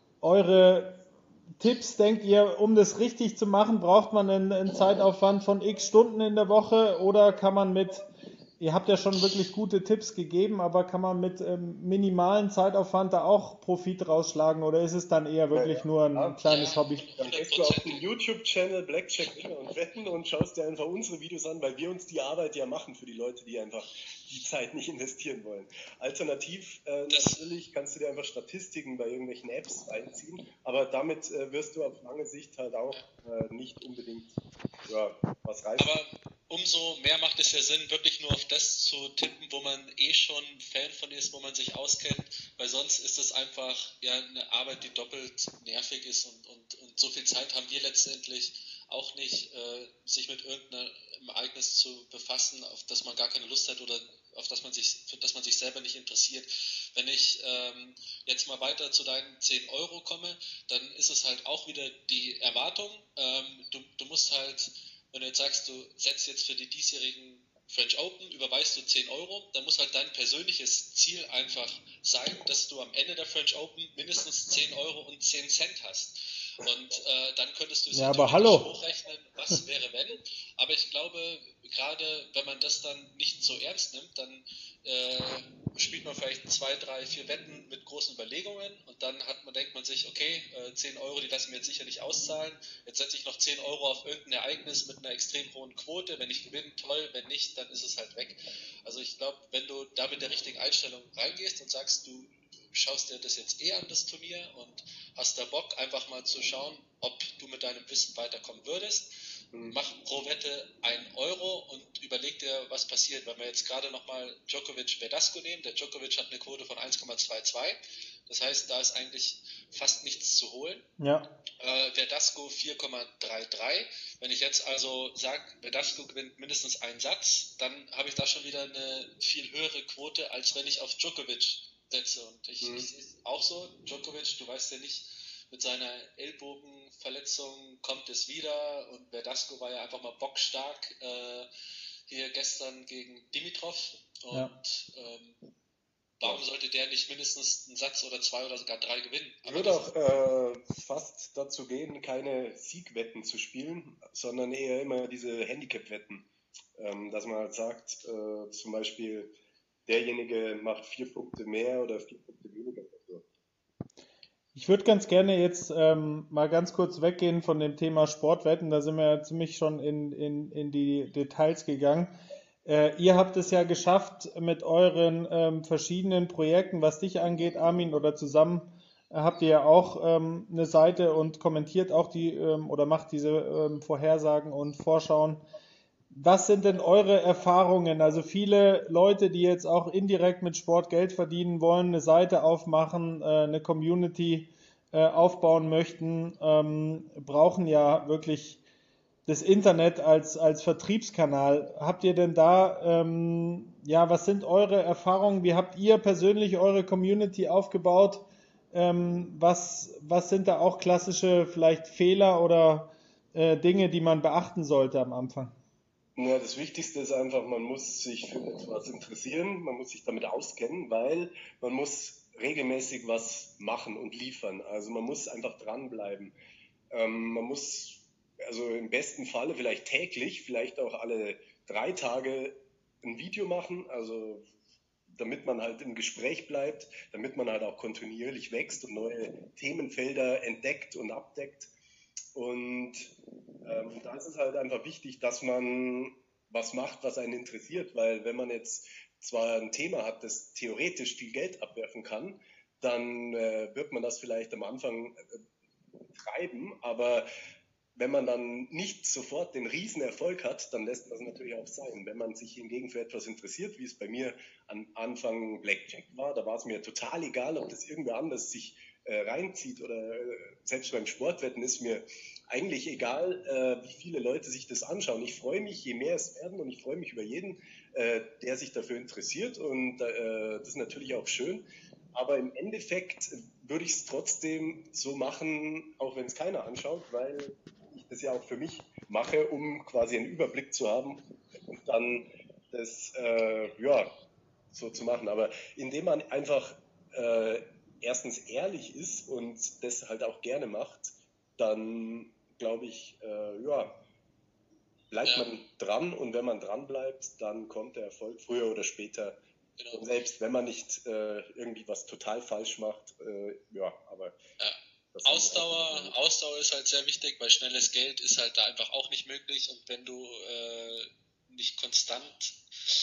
eure Tipps, denkt ihr, um das richtig zu machen, braucht man einen, einen Zeitaufwand von x Stunden in der Woche oder kann man mit, ihr habt ja schon wirklich gute Tipps gegeben, aber kann man mit ähm, minimalen Zeitaufwand da auch Profit rausschlagen oder ist es dann eher wirklich ja, ja. nur ein ja, kleines ja, Hobby? Dann gehst du auf den YouTube-Channel Blackjack Winner und Wetten und schaust dir einfach unsere Videos an, weil wir uns die Arbeit ja machen für die Leute, die einfach die Zeit nicht investieren wollen. Alternativ äh, natürlich kannst du dir einfach Statistiken bei irgendwelchen Apps einziehen, aber damit äh, wirst du auf lange Sicht halt auch äh, nicht unbedingt ja, was reißen. Aber umso mehr macht es ja Sinn, wirklich nur auf das zu tippen, wo man eh schon Fan von ist, wo man sich auskennt, weil sonst ist es einfach ja eine Arbeit, die doppelt nervig ist und, und, und so viel Zeit haben wir letztendlich auch nicht, äh, sich mit irgendeinem Ereignis zu befassen, auf das man gar keine Lust hat oder auf das man sich, für das man sich selber nicht interessiert. Wenn ich ähm, jetzt mal weiter zu deinen zehn Euro komme, dann ist es halt auch wieder die Erwartung. Ähm, du, du musst halt, wenn du jetzt sagst, du setzt jetzt für die diesjährigen French Open, überweist du zehn Euro, dann muss halt dein persönliches Ziel einfach sein, dass du am Ende der French Open mindestens zehn Euro und zehn Cent hast. Und äh, dann könntest du es ja, aber hallo. hochrechnen, was wäre wenn. Aber ich glaube, gerade wenn man das dann nicht so ernst nimmt, dann äh, spielt man vielleicht zwei, drei, vier Wetten mit großen Überlegungen und dann hat man, denkt man sich, okay, äh, zehn Euro, die lassen wir jetzt sicher nicht auszahlen. Jetzt setze ich noch zehn Euro auf irgendein Ereignis mit einer extrem hohen Quote. Wenn ich gewinne, toll. Wenn nicht, dann ist es halt weg. Also ich glaube, wenn du da mit der richtigen Einstellung reingehst und sagst, du schaust dir das jetzt eh an, das Turnier, und hast da Bock, einfach mal zu schauen, ob du mit deinem Wissen weiterkommen würdest. Mhm. Mach pro Wette ein Euro und überleg dir, was passiert. Wenn wir jetzt gerade nochmal Djokovic-Verdasco nehmen, der Djokovic hat eine Quote von eins Komma zweiundzwanzig. Das heißt, da ist eigentlich fast nichts zu holen. Ja. Äh, Verdasco vier Komma dreiunddreißig. Wenn ich jetzt also sage, Verdasco gewinnt mindestens einen Satz, dann habe ich da schon wieder eine viel höhere Quote, als wenn ich auf Djokovic setze. Und ich, mhm. ich sehe es auch so, Djokovic, du weißt ja nicht, mit seiner Ellbogenverletzung kommt es wieder, und Verdasco war ja einfach mal bockstark äh, hier gestern gegen Dimitrov, und ja. ähm, warum sollte der nicht mindestens einen Satz oder zwei oder sogar drei gewinnen? Ich würde auch äh, fast dazu gehen, keine Siegwetten zu spielen, sondern eher immer diese Handicap-Wetten, ähm, dass man halt sagt, äh, zum Beispiel, derjenige macht vier Punkte mehr oder vier Punkte weniger. Ich würde ganz gerne jetzt ähm, mal ganz kurz weggehen von dem Thema Sportwetten. Da sind wir ja ziemlich schon in, in, in die Details gegangen. Äh, ihr habt es ja geschafft mit euren ähm, verschiedenen Projekten, was dich angeht, Armin, oder zusammen äh, habt ihr ja auch ähm, eine Seite und kommentiert auch die ähm, oder macht diese ähm, Vorhersagen und Vorschauen. Was sind denn eure Erfahrungen? Also viele Leute, die jetzt auch indirekt mit Sport Geld verdienen wollen, eine Seite aufmachen, äh, eine Community äh, aufbauen möchten, ähm, brauchen ja wirklich das Internet als, als Vertriebskanal. Habt ihr denn da, ähm, ja, was sind eure Erfahrungen? Wie habt ihr persönlich eure Community aufgebaut? Ähm, was, was sind da auch klassische vielleicht Fehler oder äh, Dinge, die man beachten sollte am Anfang? Ja, das Wichtigste ist einfach, man muss sich für etwas interessieren, man muss sich damit auskennen, weil man muss regelmäßig was machen und liefern. Also man muss einfach dranbleiben. Ähm, man muss also im besten Falle vielleicht täglich, vielleicht auch alle drei Tage ein Video machen, also damit man halt im Gespräch bleibt, damit man halt auch kontinuierlich wächst und neue Themenfelder entdeckt und abdeckt. Und ähm, da ist es halt einfach wichtig, dass man was macht, was einen interessiert, weil wenn man jetzt zwar ein Thema hat, das theoretisch viel Geld abwerfen kann, dann äh, wird man das vielleicht am Anfang äh, treiben, aber wenn man dann nicht sofort den Riesenerfolg hat, dann lässt man es natürlich auch sein. Wenn man sich hingegen für etwas interessiert, wie es bei mir am Anfang Blackjack war, da war es mir total egal, ob das irgendwer anders sich äh, reinzieht oder äh, selbst beim Sportwetten ist mir eigentlich egal, äh, wie viele Leute sich das anschauen. Ich freue mich, je mehr es werden und ich freue mich über jeden, äh, der sich dafür interessiert und äh, das ist natürlich auch schön. Aber im Endeffekt würde ich es trotzdem so machen, auch wenn es keiner anschaut, weil ich das ja auch für mich mache, um quasi einen Überblick zu haben und dann das äh, ja, so zu machen. Aber indem man einfach äh, erstens ehrlich ist und das halt auch gerne macht, dann glaube ich, äh, ja, bleibt Ja, man dran und wenn man dran bleibt, dann kommt der Erfolg früher oder später. genau. Und selbst wenn man nicht äh, irgendwie was total falsch macht, äh, ja, aber Ja. das Ausdauer, Ausdauer ist halt sehr wichtig, weil schnelles Geld ist halt da einfach auch nicht möglich und wenn du äh, nicht konstant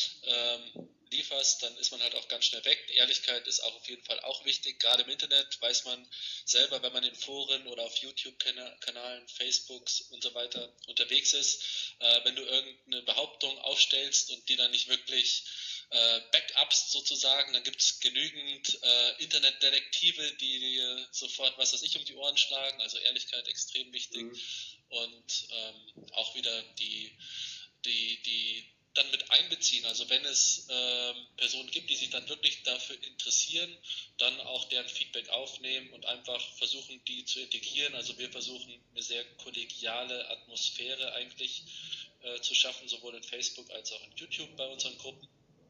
ähm, lieferst, dann ist man halt auch ganz schnell weg. Ehrlichkeit ist auch auf jeden Fall auch wichtig. Gerade im Internet weiß man selber, wenn man in Foren oder auf YouTube-Kanalen, Facebooks und so weiter unterwegs ist, äh, wenn du irgendeine Behauptung aufstellst und die dann nicht wirklich äh, Backups sozusagen, dann gibt es genügend äh, Internetdetektive, die dir sofort, was weiß ich, um die Ohren schlagen. Also Ehrlichkeit extrem wichtig. Mhm. Und ähm, auch wieder die, die, die dann mit einbeziehen. Also wenn es ähm, Personen gibt, die sich dann wirklich dafür interessieren, dann auch deren Feedback aufnehmen und einfach versuchen, die zu integrieren. Also wir versuchen eine sehr kollegiale Atmosphäre eigentlich äh, zu schaffen, sowohl in Facebook als auch in YouTube bei unseren Gruppen.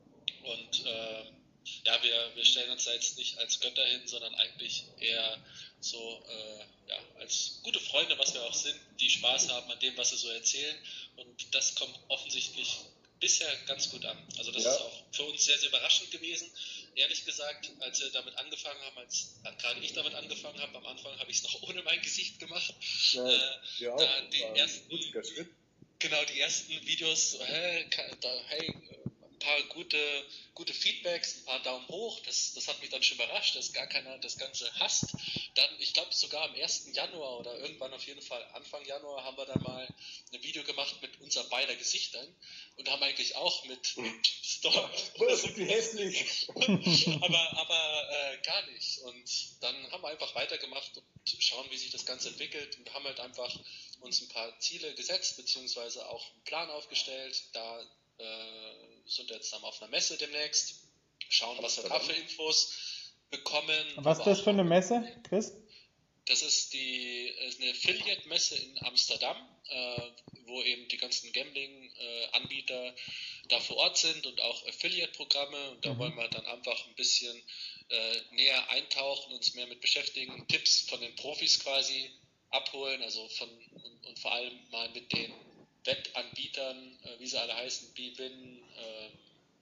Und äh, ja, wir, wir stellen uns da jetzt nicht als Götter hin, sondern eigentlich eher so äh, ja, als gute Freunde, was wir auch sind, die Spaß haben an dem, was sie so erzählen. Und das kommt offensichtlich bisher ganz gut an. Also das ja. ist auch für uns sehr, sehr überraschend gewesen. Ehrlich gesagt, als wir damit angefangen haben, als gerade ich damit angefangen habe, am Anfang habe ich es noch ohne mein Gesicht gemacht. Ja, äh, ja, da die ersten, Schritt. Genau, die ersten Videos, so, hey, da, hey, ein paar gute, gute Feedbacks, ein paar Daumen hoch, das, das hat mich dann schon überrascht, dass gar keiner das Ganze hasst. Dann, ich glaube sogar am ersten Januar oder irgendwann auf jeden Fall Anfang Januar haben wir dann mal ein Video gemacht mit unser beider Gesichtern und haben eigentlich auch mit, mit Storm. Das ist hässlich. aber aber äh, gar nicht. Und dann haben wir einfach weitergemacht und schauen, wie sich das Ganze entwickelt. Und wir haben halt einfach uns ein paar Ziele gesetzt, beziehungsweise auch einen Plan aufgestellt. Da äh, sind wir jetzt dann auf einer Messe demnächst, schauen, was wir da für Infos bekommen. Was ist das für eine Messe, Chris? Das ist die ist eine Affiliate-Messe in Amsterdam, äh, wo eben die ganzen Gambling-Anbieter äh, da vor Ort sind und auch Affiliate-Programme. Und da mhm. wollen wir dann einfach ein bisschen äh, näher eintauchen, uns mehr mit beschäftigen, Tipps von den Profis quasi abholen, also von und, und vor allem mal mit den Wettanbietern, äh, wie sie alle heißen, Bwin, äh,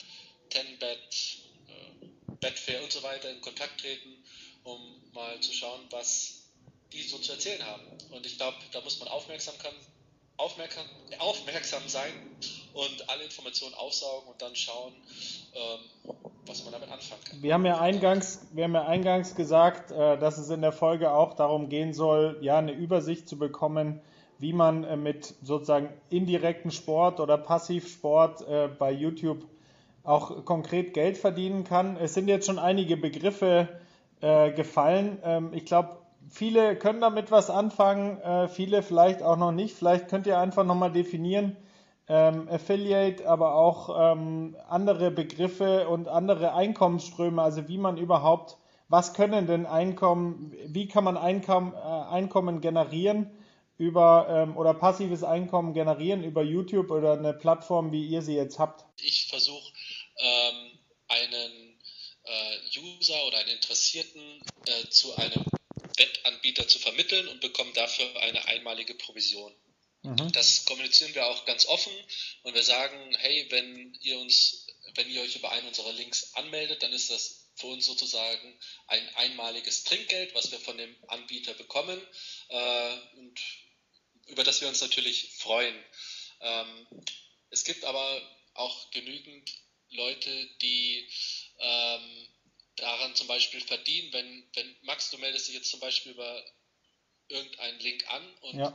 Tenbet, äh, Betfair und so weiter in Kontakt treten, um mal zu schauen, was die so zu erzählen haben. Und ich glaube, da muss man aufmerksam, kann, aufmerksam, aufmerksam sein und alle Informationen aufsaugen und dann schauen, ähm, was man damit anfangen kann. Wir haben ja eingangs, wir haben ja eingangs gesagt, äh, dass es in der Folge auch darum gehen soll, ja, eine Übersicht zu bekommen, wie man äh, mit sozusagen indirekten Sport oder Passivsport äh, bei YouTube auch konkret Geld verdienen kann. Es sind jetzt schon einige Begriffe äh, gefallen. Ähm, ich glaube, viele können damit was anfangen, äh, viele vielleicht auch noch nicht. Vielleicht könnt ihr einfach nochmal definieren, ähm, Affiliate, aber auch ähm, andere Begriffe und andere Einkommensströme, also wie man überhaupt, was können denn Einkommen, wie kann man Einkommen, äh, Einkommen generieren über ähm, oder passives Einkommen generieren über YouTube oder eine Plattform, wie ihr sie jetzt habt? Ich versuche ähm, einen äh, User oder einen Interessierten äh, zu einem Wettanbieter zu vermitteln und bekomme dafür eine einmalige Provision. Mhm. Das kommunizieren wir auch ganz offen und wir sagen, hey, wenn ihr uns, wenn ihr euch über einen unserer Links anmeldet, dann ist das für uns sozusagen ein einmaliges Trinkgeld, was wir von dem Anbieter bekommen äh, und über das wir uns natürlich freuen. Ähm, es gibt aber auch genügend Leute, die ähm, daran zum Beispiel verdienen, wenn, wenn Max, du meldest dich jetzt zum Beispiel über irgendeinen Link an und ja.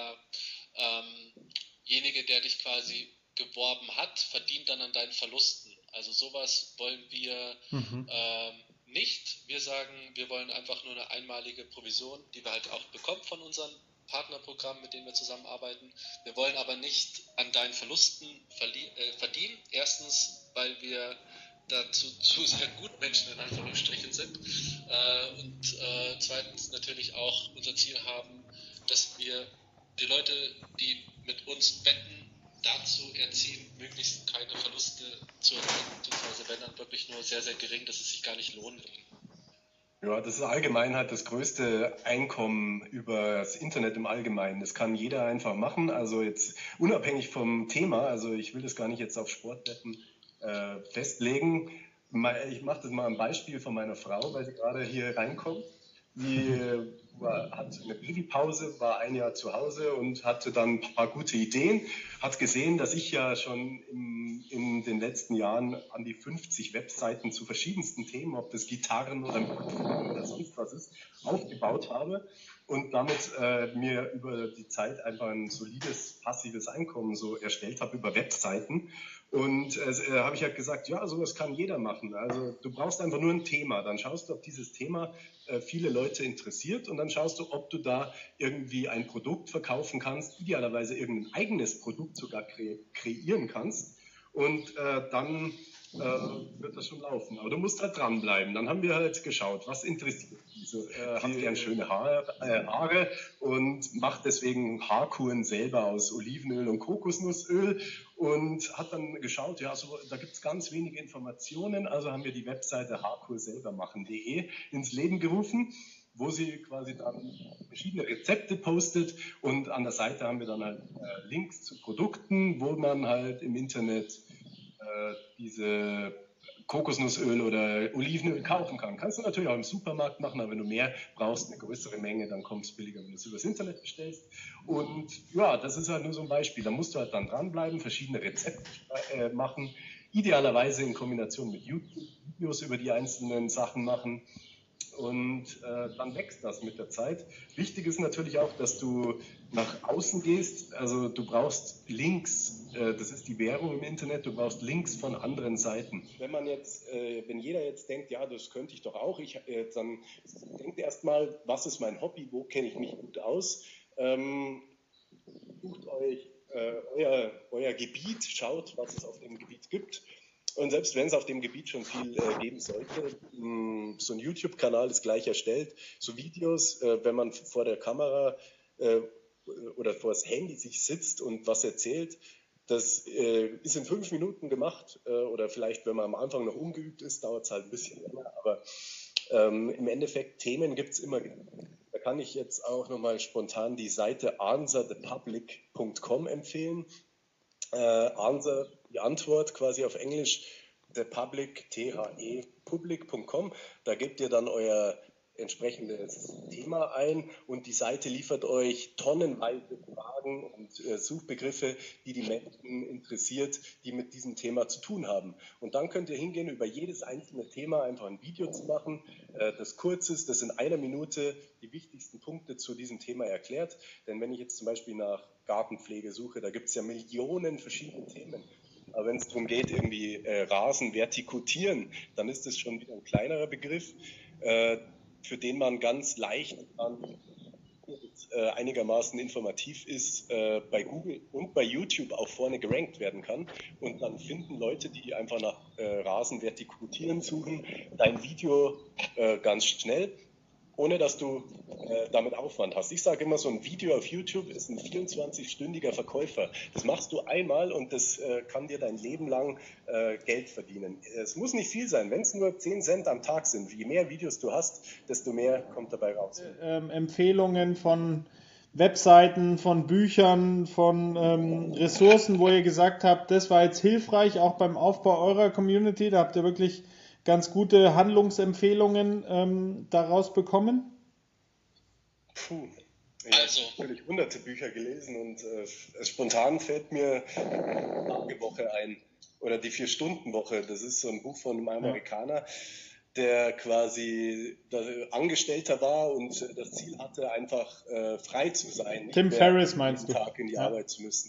derjenige, ähm der dich quasi geworben hat, verdient dann an deinen Verlusten. Also sowas wollen wir mhm. ähm, nicht. Wir sagen, wir wollen einfach nur eine einmalige Provision, die wir halt auch bekommen von unseren Partnerprogrammen, mit denen wir zusammenarbeiten. Wir wollen aber nicht an deinen Verlusten verli- äh, verdienen. Erstens, weil wir dazu zu sehr Gutmenschen in Anführungsstrichen sind äh, und äh, zweitens natürlich auch unser Ziel haben, dass wir die Leute, die mit uns wetten, dazu erziehen, möglichst keine Verluste zu erleiden, beziehungsweise wenn dann wirklich nur sehr, sehr gering, dass es sich gar nicht lohnen will. Ja, das ist allgemein halt das größte Einkommen über das Internet im Allgemeinen. Das kann jeder einfach machen, also jetzt unabhängig vom Thema, also ich will das gar nicht jetzt auf Sportwetten äh, festlegen. Ich mache das mal ein Beispiel von meiner Frau, weil sie gerade hier reinkommt. Sie war, hat eine Babypause, war ein Jahr zu Hause und hatte dann ein paar gute Ideen, hat gesehen, dass ich ja schon im, in den letzten Jahren an die fünfzig Webseiten zu verschiedensten Themen, ob das Gitarren oder, oder sonst was ist, aufgebaut habe und damit äh, mir über die Zeit einfach ein solides passives Einkommen so erstellt habe über Webseiten. Und äh, habe ich halt gesagt, ja, sowas kann jeder machen. Also du brauchst einfach nur ein Thema. Dann schaust du, ob dieses Thema äh, viele Leute interessiert und dann schaust du, ob du da irgendwie ein Produkt verkaufen kannst, idealerweise irgendein eigenes Produkt sogar kre- kreieren kannst. Und äh, dann äh, wird das schon laufen. Aber du musst halt dranbleiben. Dann haben wir halt geschaut, was interessiert die. So, äh, hat gern schöne Haare, äh, Haare und macht deswegen Haarkuren selber aus Olivenöl und Kokosnussöl und hat dann geschaut, ja, so, da gibt es ganz wenige Informationen. Also haben wir die Webseite haarkurselbermachen punkt de ins Leben gerufen, wo sie quasi dann verschiedene Rezepte postet und an der Seite haben wir dann halt äh, Links zu Produkten, wo man halt im Internet äh, diese Kokosnussöl oder Olivenöl kaufen kann. Kannst du natürlich auch im Supermarkt machen, aber wenn du mehr brauchst, eine größere Menge, dann kommt es billiger, wenn du es übers Internet bestellst. Und ja, das ist halt nur so ein Beispiel. Da musst du halt dann dranbleiben, verschiedene Rezepte äh, machen, idealerweise in Kombination mit YouTube-Videos über die einzelnen Sachen machen. Und äh, dann wächst das mit der Zeit. Wichtig ist natürlich auch, dass du nach außen gehst. Also du brauchst Links, äh, das ist die Währung im Internet, du brauchst Links von anderen Seiten. Wenn man jetzt, äh, wenn jeder jetzt denkt, ja, das könnte ich doch auch, ich, äh, dann denkt erstmal, was ist mein Hobby, wo kenne ich mich gut aus? Ähm, sucht euch äh, euer, euer Gebiet, schaut, was es auf dem Gebiet gibt. Und selbst wenn es auf dem Gebiet schon viel äh, geben sollte, mh, so ein YouTube-Kanal ist gleich erstellt, so Videos, äh, wenn man vor der Kamera äh, oder vor das Handy sich sitzt und was erzählt, das äh, ist in fünf Minuten gemacht äh, oder vielleicht, wenn man am Anfang noch ungeübt ist, dauert es halt ein bisschen länger, aber ähm, im Endeffekt Themen gibt es immer. Da kann ich jetzt auch nochmal spontan die Seite answer the public punkt com empfehlen. Äh, Answer, die Antwort quasi auf Englisch, the public, T H E, public punkt com. Da gebt ihr dann euer entsprechendes Thema ein und die Seite liefert euch tonnenweise Fragen und äh, Suchbegriffe, die die Menschen interessiert, die mit diesem Thema zu tun haben. Und dann könnt ihr hingehen, über jedes einzelne Thema einfach ein Video zu machen, äh, das kurz ist, das in einer Minute die wichtigsten Punkte zu diesem Thema erklärt. Denn wenn ich jetzt zum Beispiel nach Gartenpflege suche, da gibt es ja Millionen verschiedene Themen. Aber wenn es darum geht, irgendwie äh, Rasen vertikutieren, dann ist das schon wieder ein kleinerer Begriff, äh, für den man ganz leicht an, äh, einigermaßen informativ ist, äh, bei Google und bei YouTube auch vorne gerankt werden kann. Und dann finden Leute, die einfach nach äh, Rasen vertikutieren suchen, dein Video äh, ganz schnell, ohne dass du äh, damit Aufwand hast. Ich sage immer, so ein Video auf YouTube ist ein vierundzwanzig-stündiger Verkäufer. Das machst du einmal und das äh, kann dir dein Leben lang äh, Geld verdienen. Es muss nicht viel sein, wenn es nur zehn Cent am Tag sind. Je mehr Videos du hast, desto mehr kommt dabei raus. Ähm, Empfehlungen von Webseiten, von Büchern, von ähm, Ressourcen, wo ihr gesagt habt, das war jetzt hilfreich, auch beim Aufbau eurer Community, da habt ihr wirklich ganz gute Handlungsempfehlungen ähm, daraus bekommen? Puh, ich also. habe natürlich hunderte Bücher gelesen und äh, spontan fällt mir die Tagewoche ein oder die Vier-Stunden-Woche. Das ist so ein Buch von einem Amerikaner, ja, der quasi Angestellter war und das Ziel hatte, einfach äh, frei zu sein. Tim Ferriss meinst du? Jeden Tag in die ja. Arbeit zu müssen.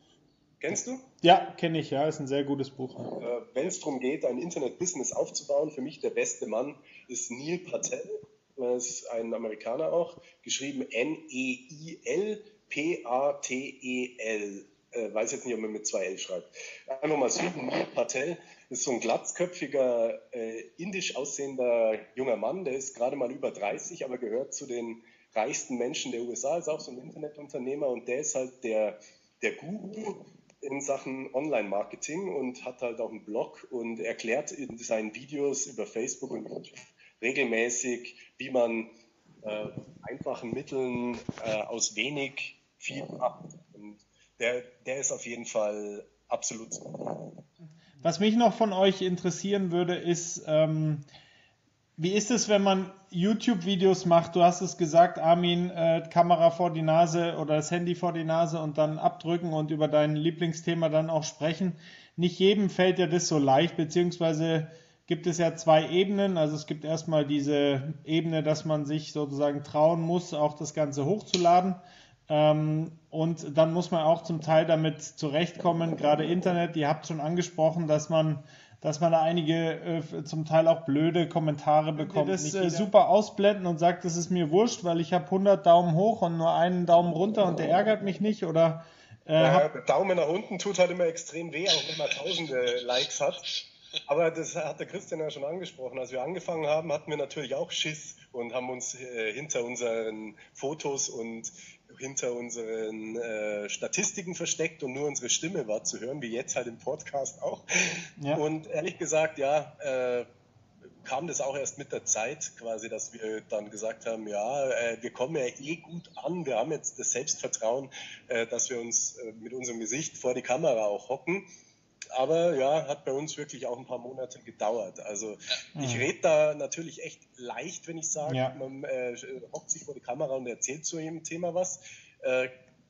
Kennst du? Ja, kenne ich, ja, ist ein sehr gutes Buch. Äh, Wenn es darum geht, ein Internet-Business aufzubauen, für mich der beste Mann ist Neil Patel, das ist ein Amerikaner auch, geschrieben N E I L P A T E L. Äh, weiß jetzt nicht, ob man mit zwei L schreibt. Einfach mal suchen, Neil Patel ist so ein glatzköpfiger, äh, indisch aussehender junger Mann, der ist gerade mal über dreißig, aber gehört zu den reichsten Menschen der U S A, ist auch so ein Internetunternehmer und der ist halt der, der Guru in Sachen Online-Marketing und hat halt auch einen Blog und erklärt in seinen Videos über Facebook und YouTube regelmäßig, wie man äh, einfachen Mitteln äh, aus wenig viel macht. Und der, der ist auf jeden Fall absolut super. Was mich noch von euch interessieren würde, ist, ähm, wie ist es, wenn man YouTube-Videos macht? Du hast es gesagt, Armin, äh, Kamera vor die Nase oder das Handy vor die Nase und dann abdrücken und über dein Lieblingsthema dann auch sprechen. Nicht jedem fällt ja das so leicht, beziehungsweise gibt es ja zwei Ebenen. Also es gibt erstmal diese Ebene, dass man sich sozusagen trauen muss, auch das Ganze hochzuladen. Ähm, und dann muss man auch zum Teil damit zurechtkommen, gerade Internet, ihr habt schon angesprochen, dass man dass man da einige äh, zum Teil auch blöde Kommentare bekommt. Das äh, super ausblenden und sagt, das ist mir wurscht, weil ich habe hundert Daumen hoch und nur einen Daumen runter und der ärgert mich nicht, oder? Äh, ja, der Daumen nach unten tut halt immer extrem weh, auch wenn man tausende Likes hat. Aber das hat der Christian ja schon angesprochen. Als wir angefangen haben, hatten wir natürlich auch Schiss und haben uns äh, hinter unseren Fotos und hinter unseren äh, Statistiken versteckt und nur unsere Stimme war zu hören, wie jetzt halt im Podcast auch. Ja. Und ehrlich gesagt, ja, äh, kam das auch erst mit der Zeit quasi, dass wir dann gesagt haben, ja, äh, wir kommen ja eh gut an, wir haben jetzt das Selbstvertrauen, äh, dass wir uns äh, mit unserem Gesicht vor die Kamera auch hocken. Aber ja, hat bei uns wirklich auch ein paar Monate gedauert. Also ja. ich rede da natürlich echt leicht, wenn ich sage, ja. man äh, hockt sich vor die Kamera und erzählt zu jedem Thema was. Äh,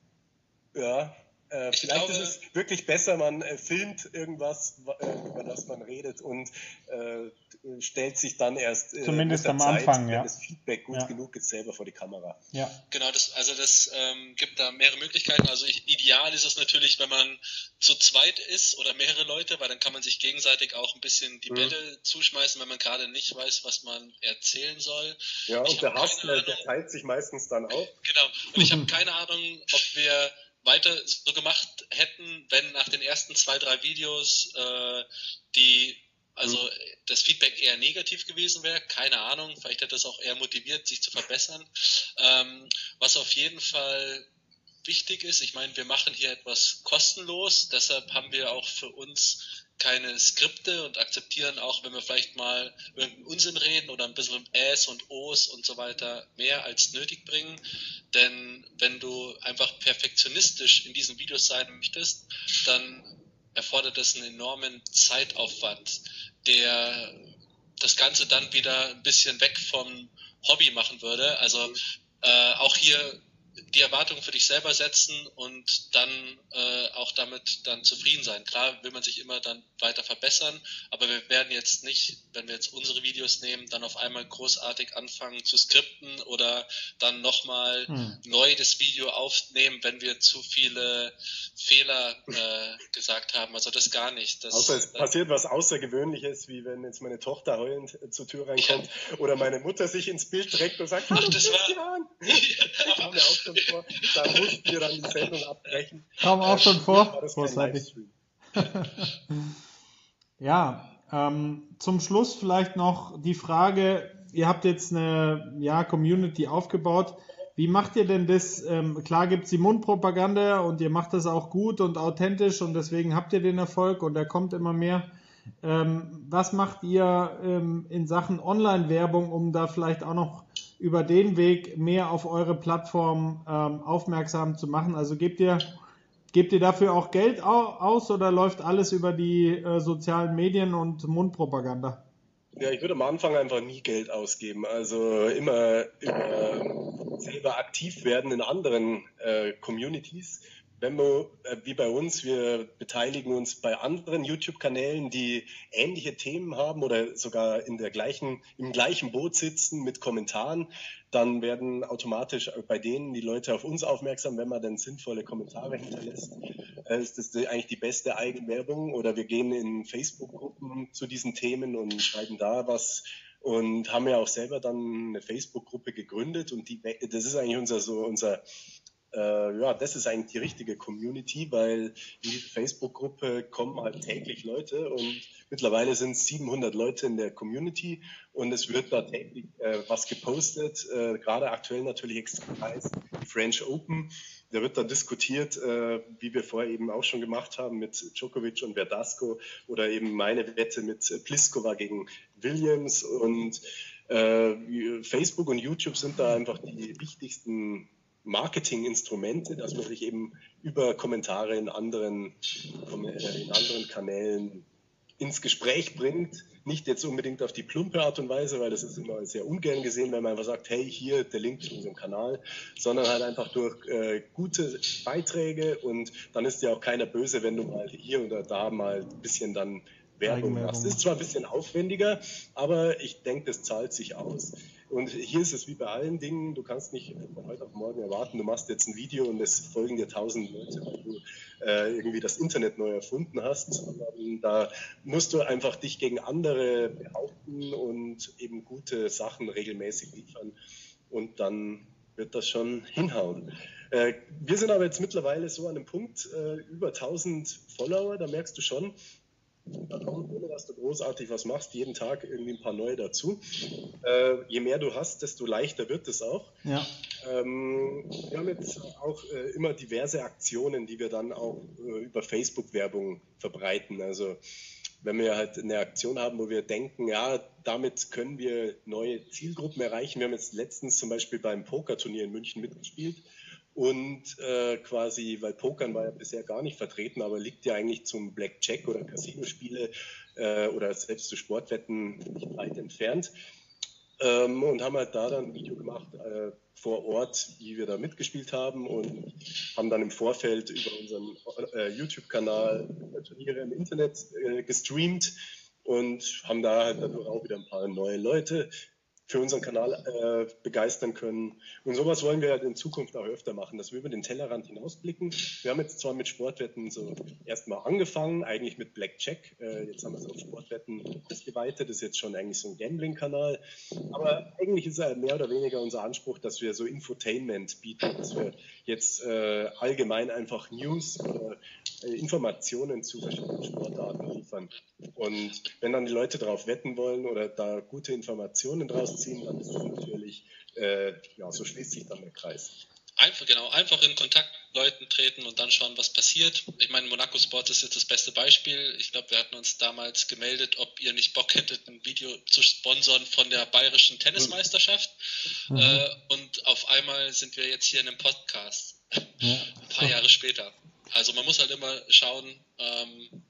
ja, äh, vielleicht glaube, ist es wirklich besser, man äh, filmt irgendwas, äh, über das man redet und äh, stellt sich dann erst äh, zumindest mit der am Zeit, Anfang, wenn ja. das Feedback gut ja. genug ist, selber vor die Kamera. Ja. Genau, das, also das ähm, gibt da mehrere Möglichkeiten. Also ich, ideal ist es natürlich, wenn man zu zweit ist oder mehrere Leute, weil dann kann man sich gegenseitig auch ein bisschen die Bälle mhm. zuschmeißen, wenn man gerade nicht weiß, was man erzählen soll. Ja, ich und der Hustler, der teilt sich meistens dann auf. Genau, und ich habe keine Ahnung, ob wir weiter so gemacht hätten, wenn nach den ersten zwei, drei Videos äh, die also mhm. das Feedback eher negativ gewesen wäre, keine Ahnung, vielleicht hätte es auch eher motiviert, sich zu verbessern. Ähm, was auf jeden Fall wichtig ist, ich meine, wir machen hier etwas kostenlos, deshalb haben wir auch für uns keine Skripte und akzeptieren auch, wenn wir vielleicht mal irgendeinen Unsinn reden oder ein bisschen Äs und Os und so weiter mehr als nötig bringen. Denn wenn du einfach perfektionistisch in diesen Videos sein möchtest, dann erfordert das einen enormen Zeitaufwand, der das Ganze dann wieder ein bisschen weg vom Hobby machen würde. Also äh, auch hier die Erwartungen für dich selber setzen und dann äh, auch damit dann zufrieden sein. Klar will man sich immer dann weiter verbessern, aber wir werden jetzt nicht, wenn wir jetzt unsere Videos nehmen, dann auf einmal großartig anfangen zu skripten oder dann nochmal hm. neu das Video aufnehmen, wenn wir zu viele Fehler äh, gesagt haben. Also das gar nicht. Das, Außer es passiert was Außergewöhnliches, wie wenn jetzt meine Tochter heulend zur Tür reinkommt ja. oder meine Mutter sich ins Bild trägt und sagt, ach, das war... Das haben wir auch schon vor. Da mussten wir dann die Sendung abbrechen. Kam auch schon vor. War das kein Livestream. Ja, ähm, zum Schluss vielleicht noch die Frage, ihr habt jetzt eine ja, Community aufgebaut. Wie macht ihr denn das? Ähm, klar gibt es die Mundpropaganda und ihr macht das auch gut und authentisch und deswegen habt ihr den Erfolg und der kommt immer mehr. Ähm, was macht ihr ähm, in Sachen Online-Werbung, um da vielleicht auch noch über den Weg mehr auf eure Plattform ähm, aufmerksam zu machen? Also gebt ihr, gebt ihr dafür auch Geld au- aus oder läuft alles über die äh, sozialen Medien und Mundpropaganda? Ja, ich würde am Anfang einfach nie Geld ausgeben. Also immer, immer selber aktiv werden in anderen äh, Communities. Wenn wir, äh, wie bei uns, wir beteiligen uns bei anderen YouTube-Kanälen, die ähnliche Themen haben oder sogar in der gleichen, im gleichen Boot sitzen mit Kommentaren, dann werden automatisch bei denen die Leute auf uns aufmerksam, wenn man dann sinnvolle Kommentare hinterlässt. Äh, ist das eigentlich die beste Eigenwerbung? Oder wir gehen in Facebook-Gruppen zu diesen Themen und schreiben da was und haben ja auch selber dann eine Facebook-Gruppe gegründet und die, das ist eigentlich unser so unser Äh, ja, das ist eigentlich die richtige Community, weil in diese Facebook-Gruppe kommen halt täglich Leute und mittlerweile sind es siebenhundert Leute in der Community und es wird da täglich äh, was gepostet, äh, gerade aktuell natürlich extrem heiß, die French Open, da wird da diskutiert, äh, wie wir vorher eben auch schon gemacht haben mit Djokovic und Verdasco oder eben meine Wette mit Pliskova gegen Williams und äh, Facebook und YouTube sind da einfach die wichtigsten Marketinginstrumente, dass man sich eben über Kommentare in anderen, in anderen Kanälen ins Gespräch bringt. Nicht jetzt unbedingt auf die plumpe Art und Weise, weil das ist immer sehr ungern gesehen, wenn man einfach sagt, hey, hier der Link zu unserem Kanal, sondern halt einfach durch äh, gute Beiträge und dann ist ja auch keiner böse, wenn du mal hier oder da mal ein bisschen dann Werbung machst. Das ist zwar ein bisschen aufwendiger, aber ich denke, das zahlt sich aus. Und hier ist es wie bei allen Dingen, du kannst nicht von heute auf morgen erwarten, du machst jetzt ein Video und es folgen dir tausend Leute, weil du äh, irgendwie das Internet neu erfunden hast, sondern da musst du einfach dich gegen andere behaupten und eben gute Sachen regelmäßig liefern und dann wird das schon hinhauen. Äh, wir sind aber jetzt mittlerweile so an einem Punkt, äh, über tausend Follower, da merkst du schon, da kommt, ohne dass du großartig was machst, jeden Tag irgendwie ein paar neue dazu. Äh, je mehr du hast, desto leichter wird es auch. Ja. Ähm, wir haben jetzt auch äh, immer diverse Aktionen, die wir dann auch äh, über Facebook-Werbung verbreiten. Also wenn wir halt eine Aktion haben, wo wir denken, ja, damit können wir neue Zielgruppen erreichen. Wir haben jetzt letztens zum Beispiel beim Pokerturnier in München mitgespielt. Und äh, quasi, weil Pokern war ja bisher gar nicht vertreten, aber liegt ja eigentlich zum Blackjack oder Casinospiele äh, oder selbst zu Sportwetten nicht weit entfernt. Ähm, und haben halt da dann ein Video gemacht äh, vor Ort, wie wir da mitgespielt haben und haben dann im Vorfeld über unseren äh, YouTube-Kanal Turniere im Internet äh, gestreamt und haben da halt dadurch auch wieder ein paar neue Leute für unseren Kanal äh, begeistern können. Und sowas wollen wir halt in Zukunft auch öfter machen, dass wir über den Tellerrand hinausblicken. Wir haben jetzt zwar mit Sportwetten so erstmal angefangen, eigentlich mit Blackjack. Äh, jetzt haben wir es auf Sportwetten ausgeweitet. Das ist jetzt schon eigentlich so ein Gambling-Kanal. Aber eigentlich ist ja mehr oder weniger unser Anspruch, dass wir so Infotainment bieten, dass wir jetzt äh, allgemein einfach News oder äh, Informationen zu verschiedenen Sportarten liefern. Und wenn dann die Leute darauf wetten wollen oder da gute Informationen draus ziehen, dann ist das natürlich, äh, ja, so schließt sich dann der Kreis. Einfach, genau, einfach in Kontakt mit Leuten treten und dann schauen, was passiert. Ich meine, Monaco Sports ist jetzt das beste Beispiel. Ich glaube, wir hatten uns damals gemeldet, ob ihr nicht Bock hättet, ein Video zu sponsern von der bayerischen Tennismeisterschaft. Mhm. Äh, und auf einmal sind wir jetzt hier in einem Podcast, ja. ein paar Jahre später. Also man muss halt immer schauen, ähm,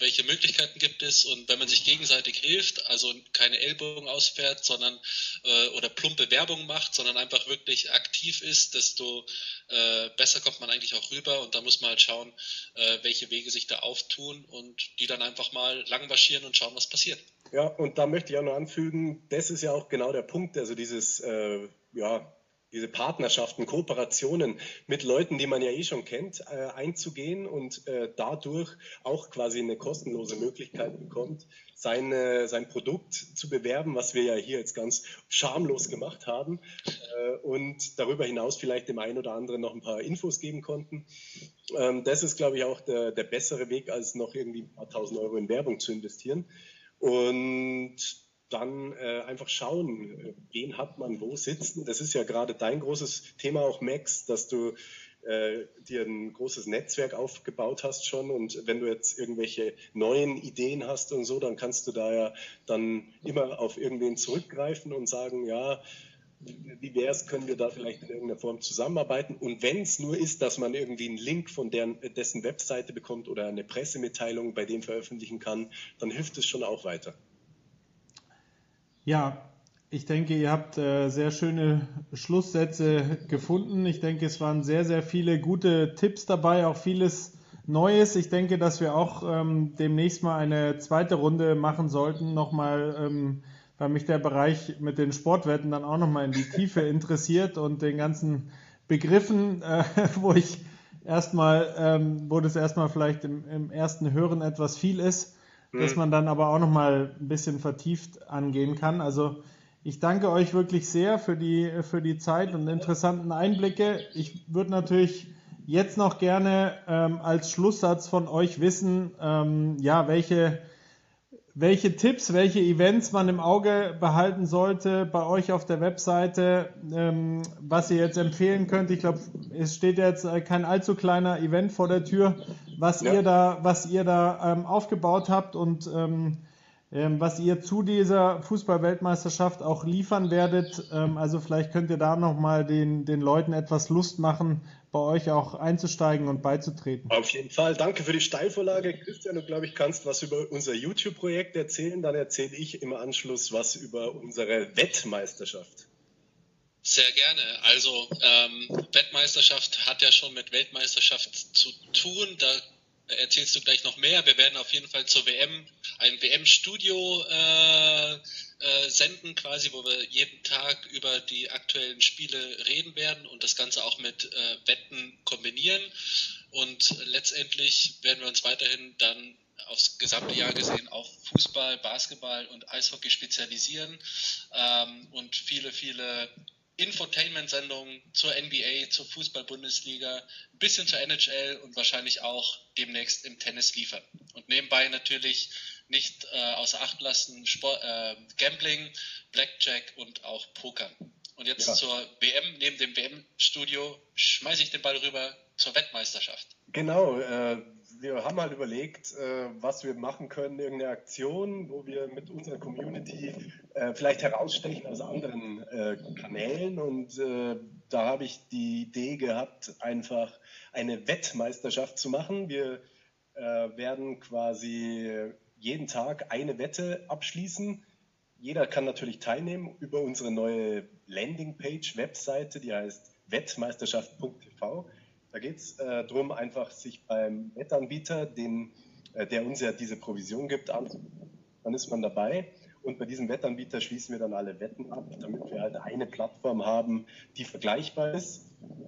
welche Möglichkeiten gibt es, und wenn man sich gegenseitig hilft, also keine Ellbogen ausfährt, sondern äh, oder plumpe Werbung macht, sondern einfach wirklich aktiv ist, desto äh, besser kommt man eigentlich auch rüber, und da muss man halt schauen, äh, welche Wege sich da auftun und die dann einfach mal lang marschieren und schauen, was passiert. Ja, und da möchte ich auch noch anfügen, das ist ja auch genau der Punkt, also dieses, äh, ja, diese Partnerschaften, Kooperationen mit Leuten, die man ja eh schon kennt, äh, einzugehen und äh, dadurch auch quasi eine kostenlose Möglichkeit bekommt, seine, sein Produkt zu bewerben, was wir ja hier jetzt ganz schamlos gemacht haben äh, und darüber hinaus vielleicht dem einen oder anderen noch ein paar Infos geben konnten. Ähm, das ist, glaube ich, auch der, der bessere Weg, als noch irgendwie ein paar tausend Euro in Werbung zu investieren. Und dann äh, einfach schauen, wen hat man wo sitzen. Das ist ja gerade dein großes Thema auch, Max, dass du äh, dir ein großes Netzwerk aufgebaut hast schon, und wenn du jetzt irgendwelche neuen Ideen hast und so, dann kannst du da ja dann immer auf irgendwen zurückgreifen und sagen, ja, wie wäre es, können wir da vielleicht in irgendeiner Form zusammenarbeiten, und wenn es nur ist, dass man irgendwie einen Link von deren, dessen Webseite bekommt oder eine Pressemitteilung bei dem veröffentlichen kann, dann hilft es schon auch weiter. Ja, ich denke, ihr habt äh, sehr schöne Schlusssätze gefunden. Ich denke, es waren sehr, sehr viele gute Tipps dabei, auch vieles Neues. Ich denke, dass wir auch ähm, demnächst mal eine zweite Runde machen sollten, nochmal, ähm, weil mich der Bereich mit den Sportwetten dann auch nochmal in die Tiefe interessiert und den ganzen Begriffen, äh, wo ich erstmal, ähm, wo das erstmal vielleicht im, im ersten Hören etwas viel ist, dass man dann aber auch nochmal ein bisschen vertieft angehen kann. Also ich danke euch wirklich sehr für die, für die Zeit und interessanten Einblicke. Ich würde natürlich jetzt noch gerne ähm, als Schlusssatz von euch wissen, ähm, ja, welche, welche Tipps, welche Events man im Auge behalten sollte bei euch auf der Webseite, ähm, was ihr jetzt empfehlen könnt. Ich glaube, es steht jetzt kein allzu kleiner Event vor der Tür, was ja. ihr da, was ihr da ähm, aufgebaut habt und ähm, ähm, was ihr zu dieser Fußball-Weltmeisterschaft auch liefern werdet. Ähm, also vielleicht könnt ihr da nochmal den, den Leuten etwas Lust machen, bei euch auch einzusteigen und beizutreten. Auf jeden Fall. Danke für die Steilvorlage, Christian. Du, glaube ich, kannst was über unser YouTube-Projekt erzählen. Dann erzähle ich im Anschluss was über unsere Wettmeisterschaft. Sehr gerne. Also ähm, Wettmeisterschaft hat ja schon mit Weltmeisterschaft zu tun. Da erzählst du gleich noch mehr. Wir werden auf jeden Fall zur W M ein W M-Studio äh, äh, senden, quasi, wo wir jeden Tag über die aktuellen Spiele reden werden und das Ganze auch mit äh, Wetten kombinieren. Und letztendlich werden wir uns weiterhin dann aufs gesamte Jahr gesehen auf Fußball, Basketball und Eishockey spezialisieren ähm, und viele, viele Infotainment-Sendungen zur N B A, zur Fußball-Bundesliga, ein bisschen zur N H L und wahrscheinlich auch demnächst im Tennis liefern. Und nebenbei natürlich nicht äh, außer Acht lassen Sport, äh, Gambling, Blackjack und auch Poker. Und jetzt ja. zur W M, neben dem W M-Studio, schmeiße ich den Ball rüber zur Wettmeisterschaft. Genau, äh, wir haben halt überlegt, äh, was wir machen können, irgendeine Aktion, wo wir mit unserer Community äh, vielleicht herausstechen aus anderen äh, Kanälen, und äh, da habe ich die Idee gehabt, einfach eine Wettmeisterschaft zu machen. Wir äh, werden quasi jeden Tag eine Wette abschließen. Jeder kann natürlich teilnehmen über unsere neue Landingpage, Webseite, die heißt wettmeisterschaft punkt t v. Da geht es äh, darum, einfach sich beim Wettanbieter, den, äh, der uns ja diese Provision gibt, anzubieten. Dann ist man dabei, und bei diesem Wettanbieter schließen wir dann alle Wetten ab, damit wir halt eine Plattform haben, die vergleichbar ist.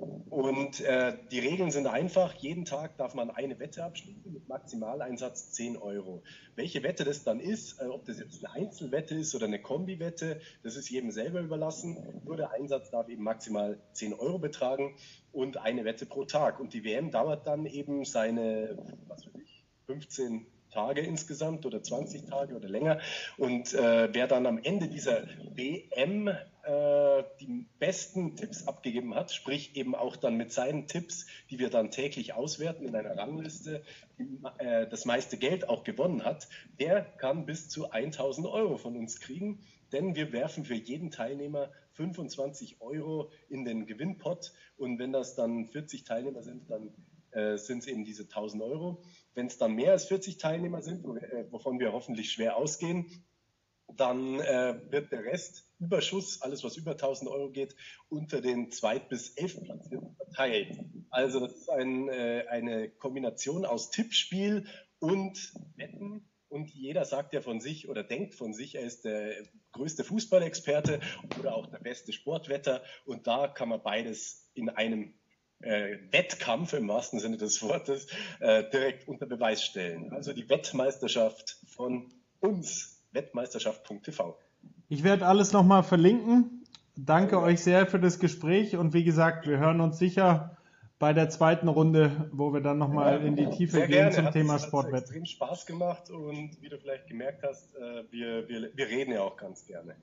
Und äh, die Regeln sind einfach: Jeden Tag darf man eine Wette abschließen mit Maximaleinsatz zehn Euro. Welche Wette das dann ist, äh, ob das jetzt eine Einzelwette ist oder eine Kombi-Wette, das ist jedem selber überlassen. Nur der Einsatz darf eben maximal zehn Euro betragen und eine Wette pro Tag. Und die W M dauert dann eben seine, was weiß ich, fünfzehn Tage insgesamt oder zwanzig Tage oder länger. Und äh, wer dann am Ende dieser W M äh, die besten Tipps abgegeben hat, sprich eben auch dann mit seinen Tipps, die wir dann täglich auswerten in einer Rangliste, die, äh, das meiste Geld auch gewonnen hat, der kann bis zu tausend Euro von uns kriegen. Denn wir werfen für jeden Teilnehmer fünfundzwanzig Euro in den Gewinnpot. Und wenn das dann vierzig Teilnehmer sind, dann äh, sind es eben diese tausend Euro. wenn es dann mehr als vierzig Teilnehmer sind, wovon wir hoffentlich schwer ausgehen, dann äh, wird der Rest, Überschuss, alles was über tausend Euro geht, unter den zweit- bis elftplatzierten verteilt. Also das ist ein, äh, eine Kombination aus Tippspiel und Wetten. Und jeder sagt ja von sich oder denkt von sich, er ist der größte Fußballexperte oder auch der beste Sportwetter. Und da kann man beides in einem äh, Wettkampf im wahrsten Sinne des Wortes äh, direkt unter Beweis stellen. Also die Wettmeisterschaft von uns. Wettmeisterschaft punkt t v. Ich werde alles nochmal verlinken. Danke euch sehr für das Gespräch und wie gesagt, wir hören uns sicher bei der zweiten Runde, wo wir dann nochmal ja, in die Tiefe gehen gerne. zum hat Thema es, Sportwetten. Es hat extrem Spaß gemacht und wie du vielleicht gemerkt hast, wir, wir, wir reden ja auch ganz gerne.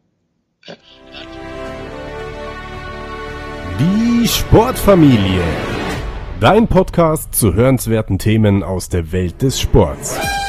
Die Sportfamilie. Dein Podcast zu hörenswerten Themen aus der Welt des Sports.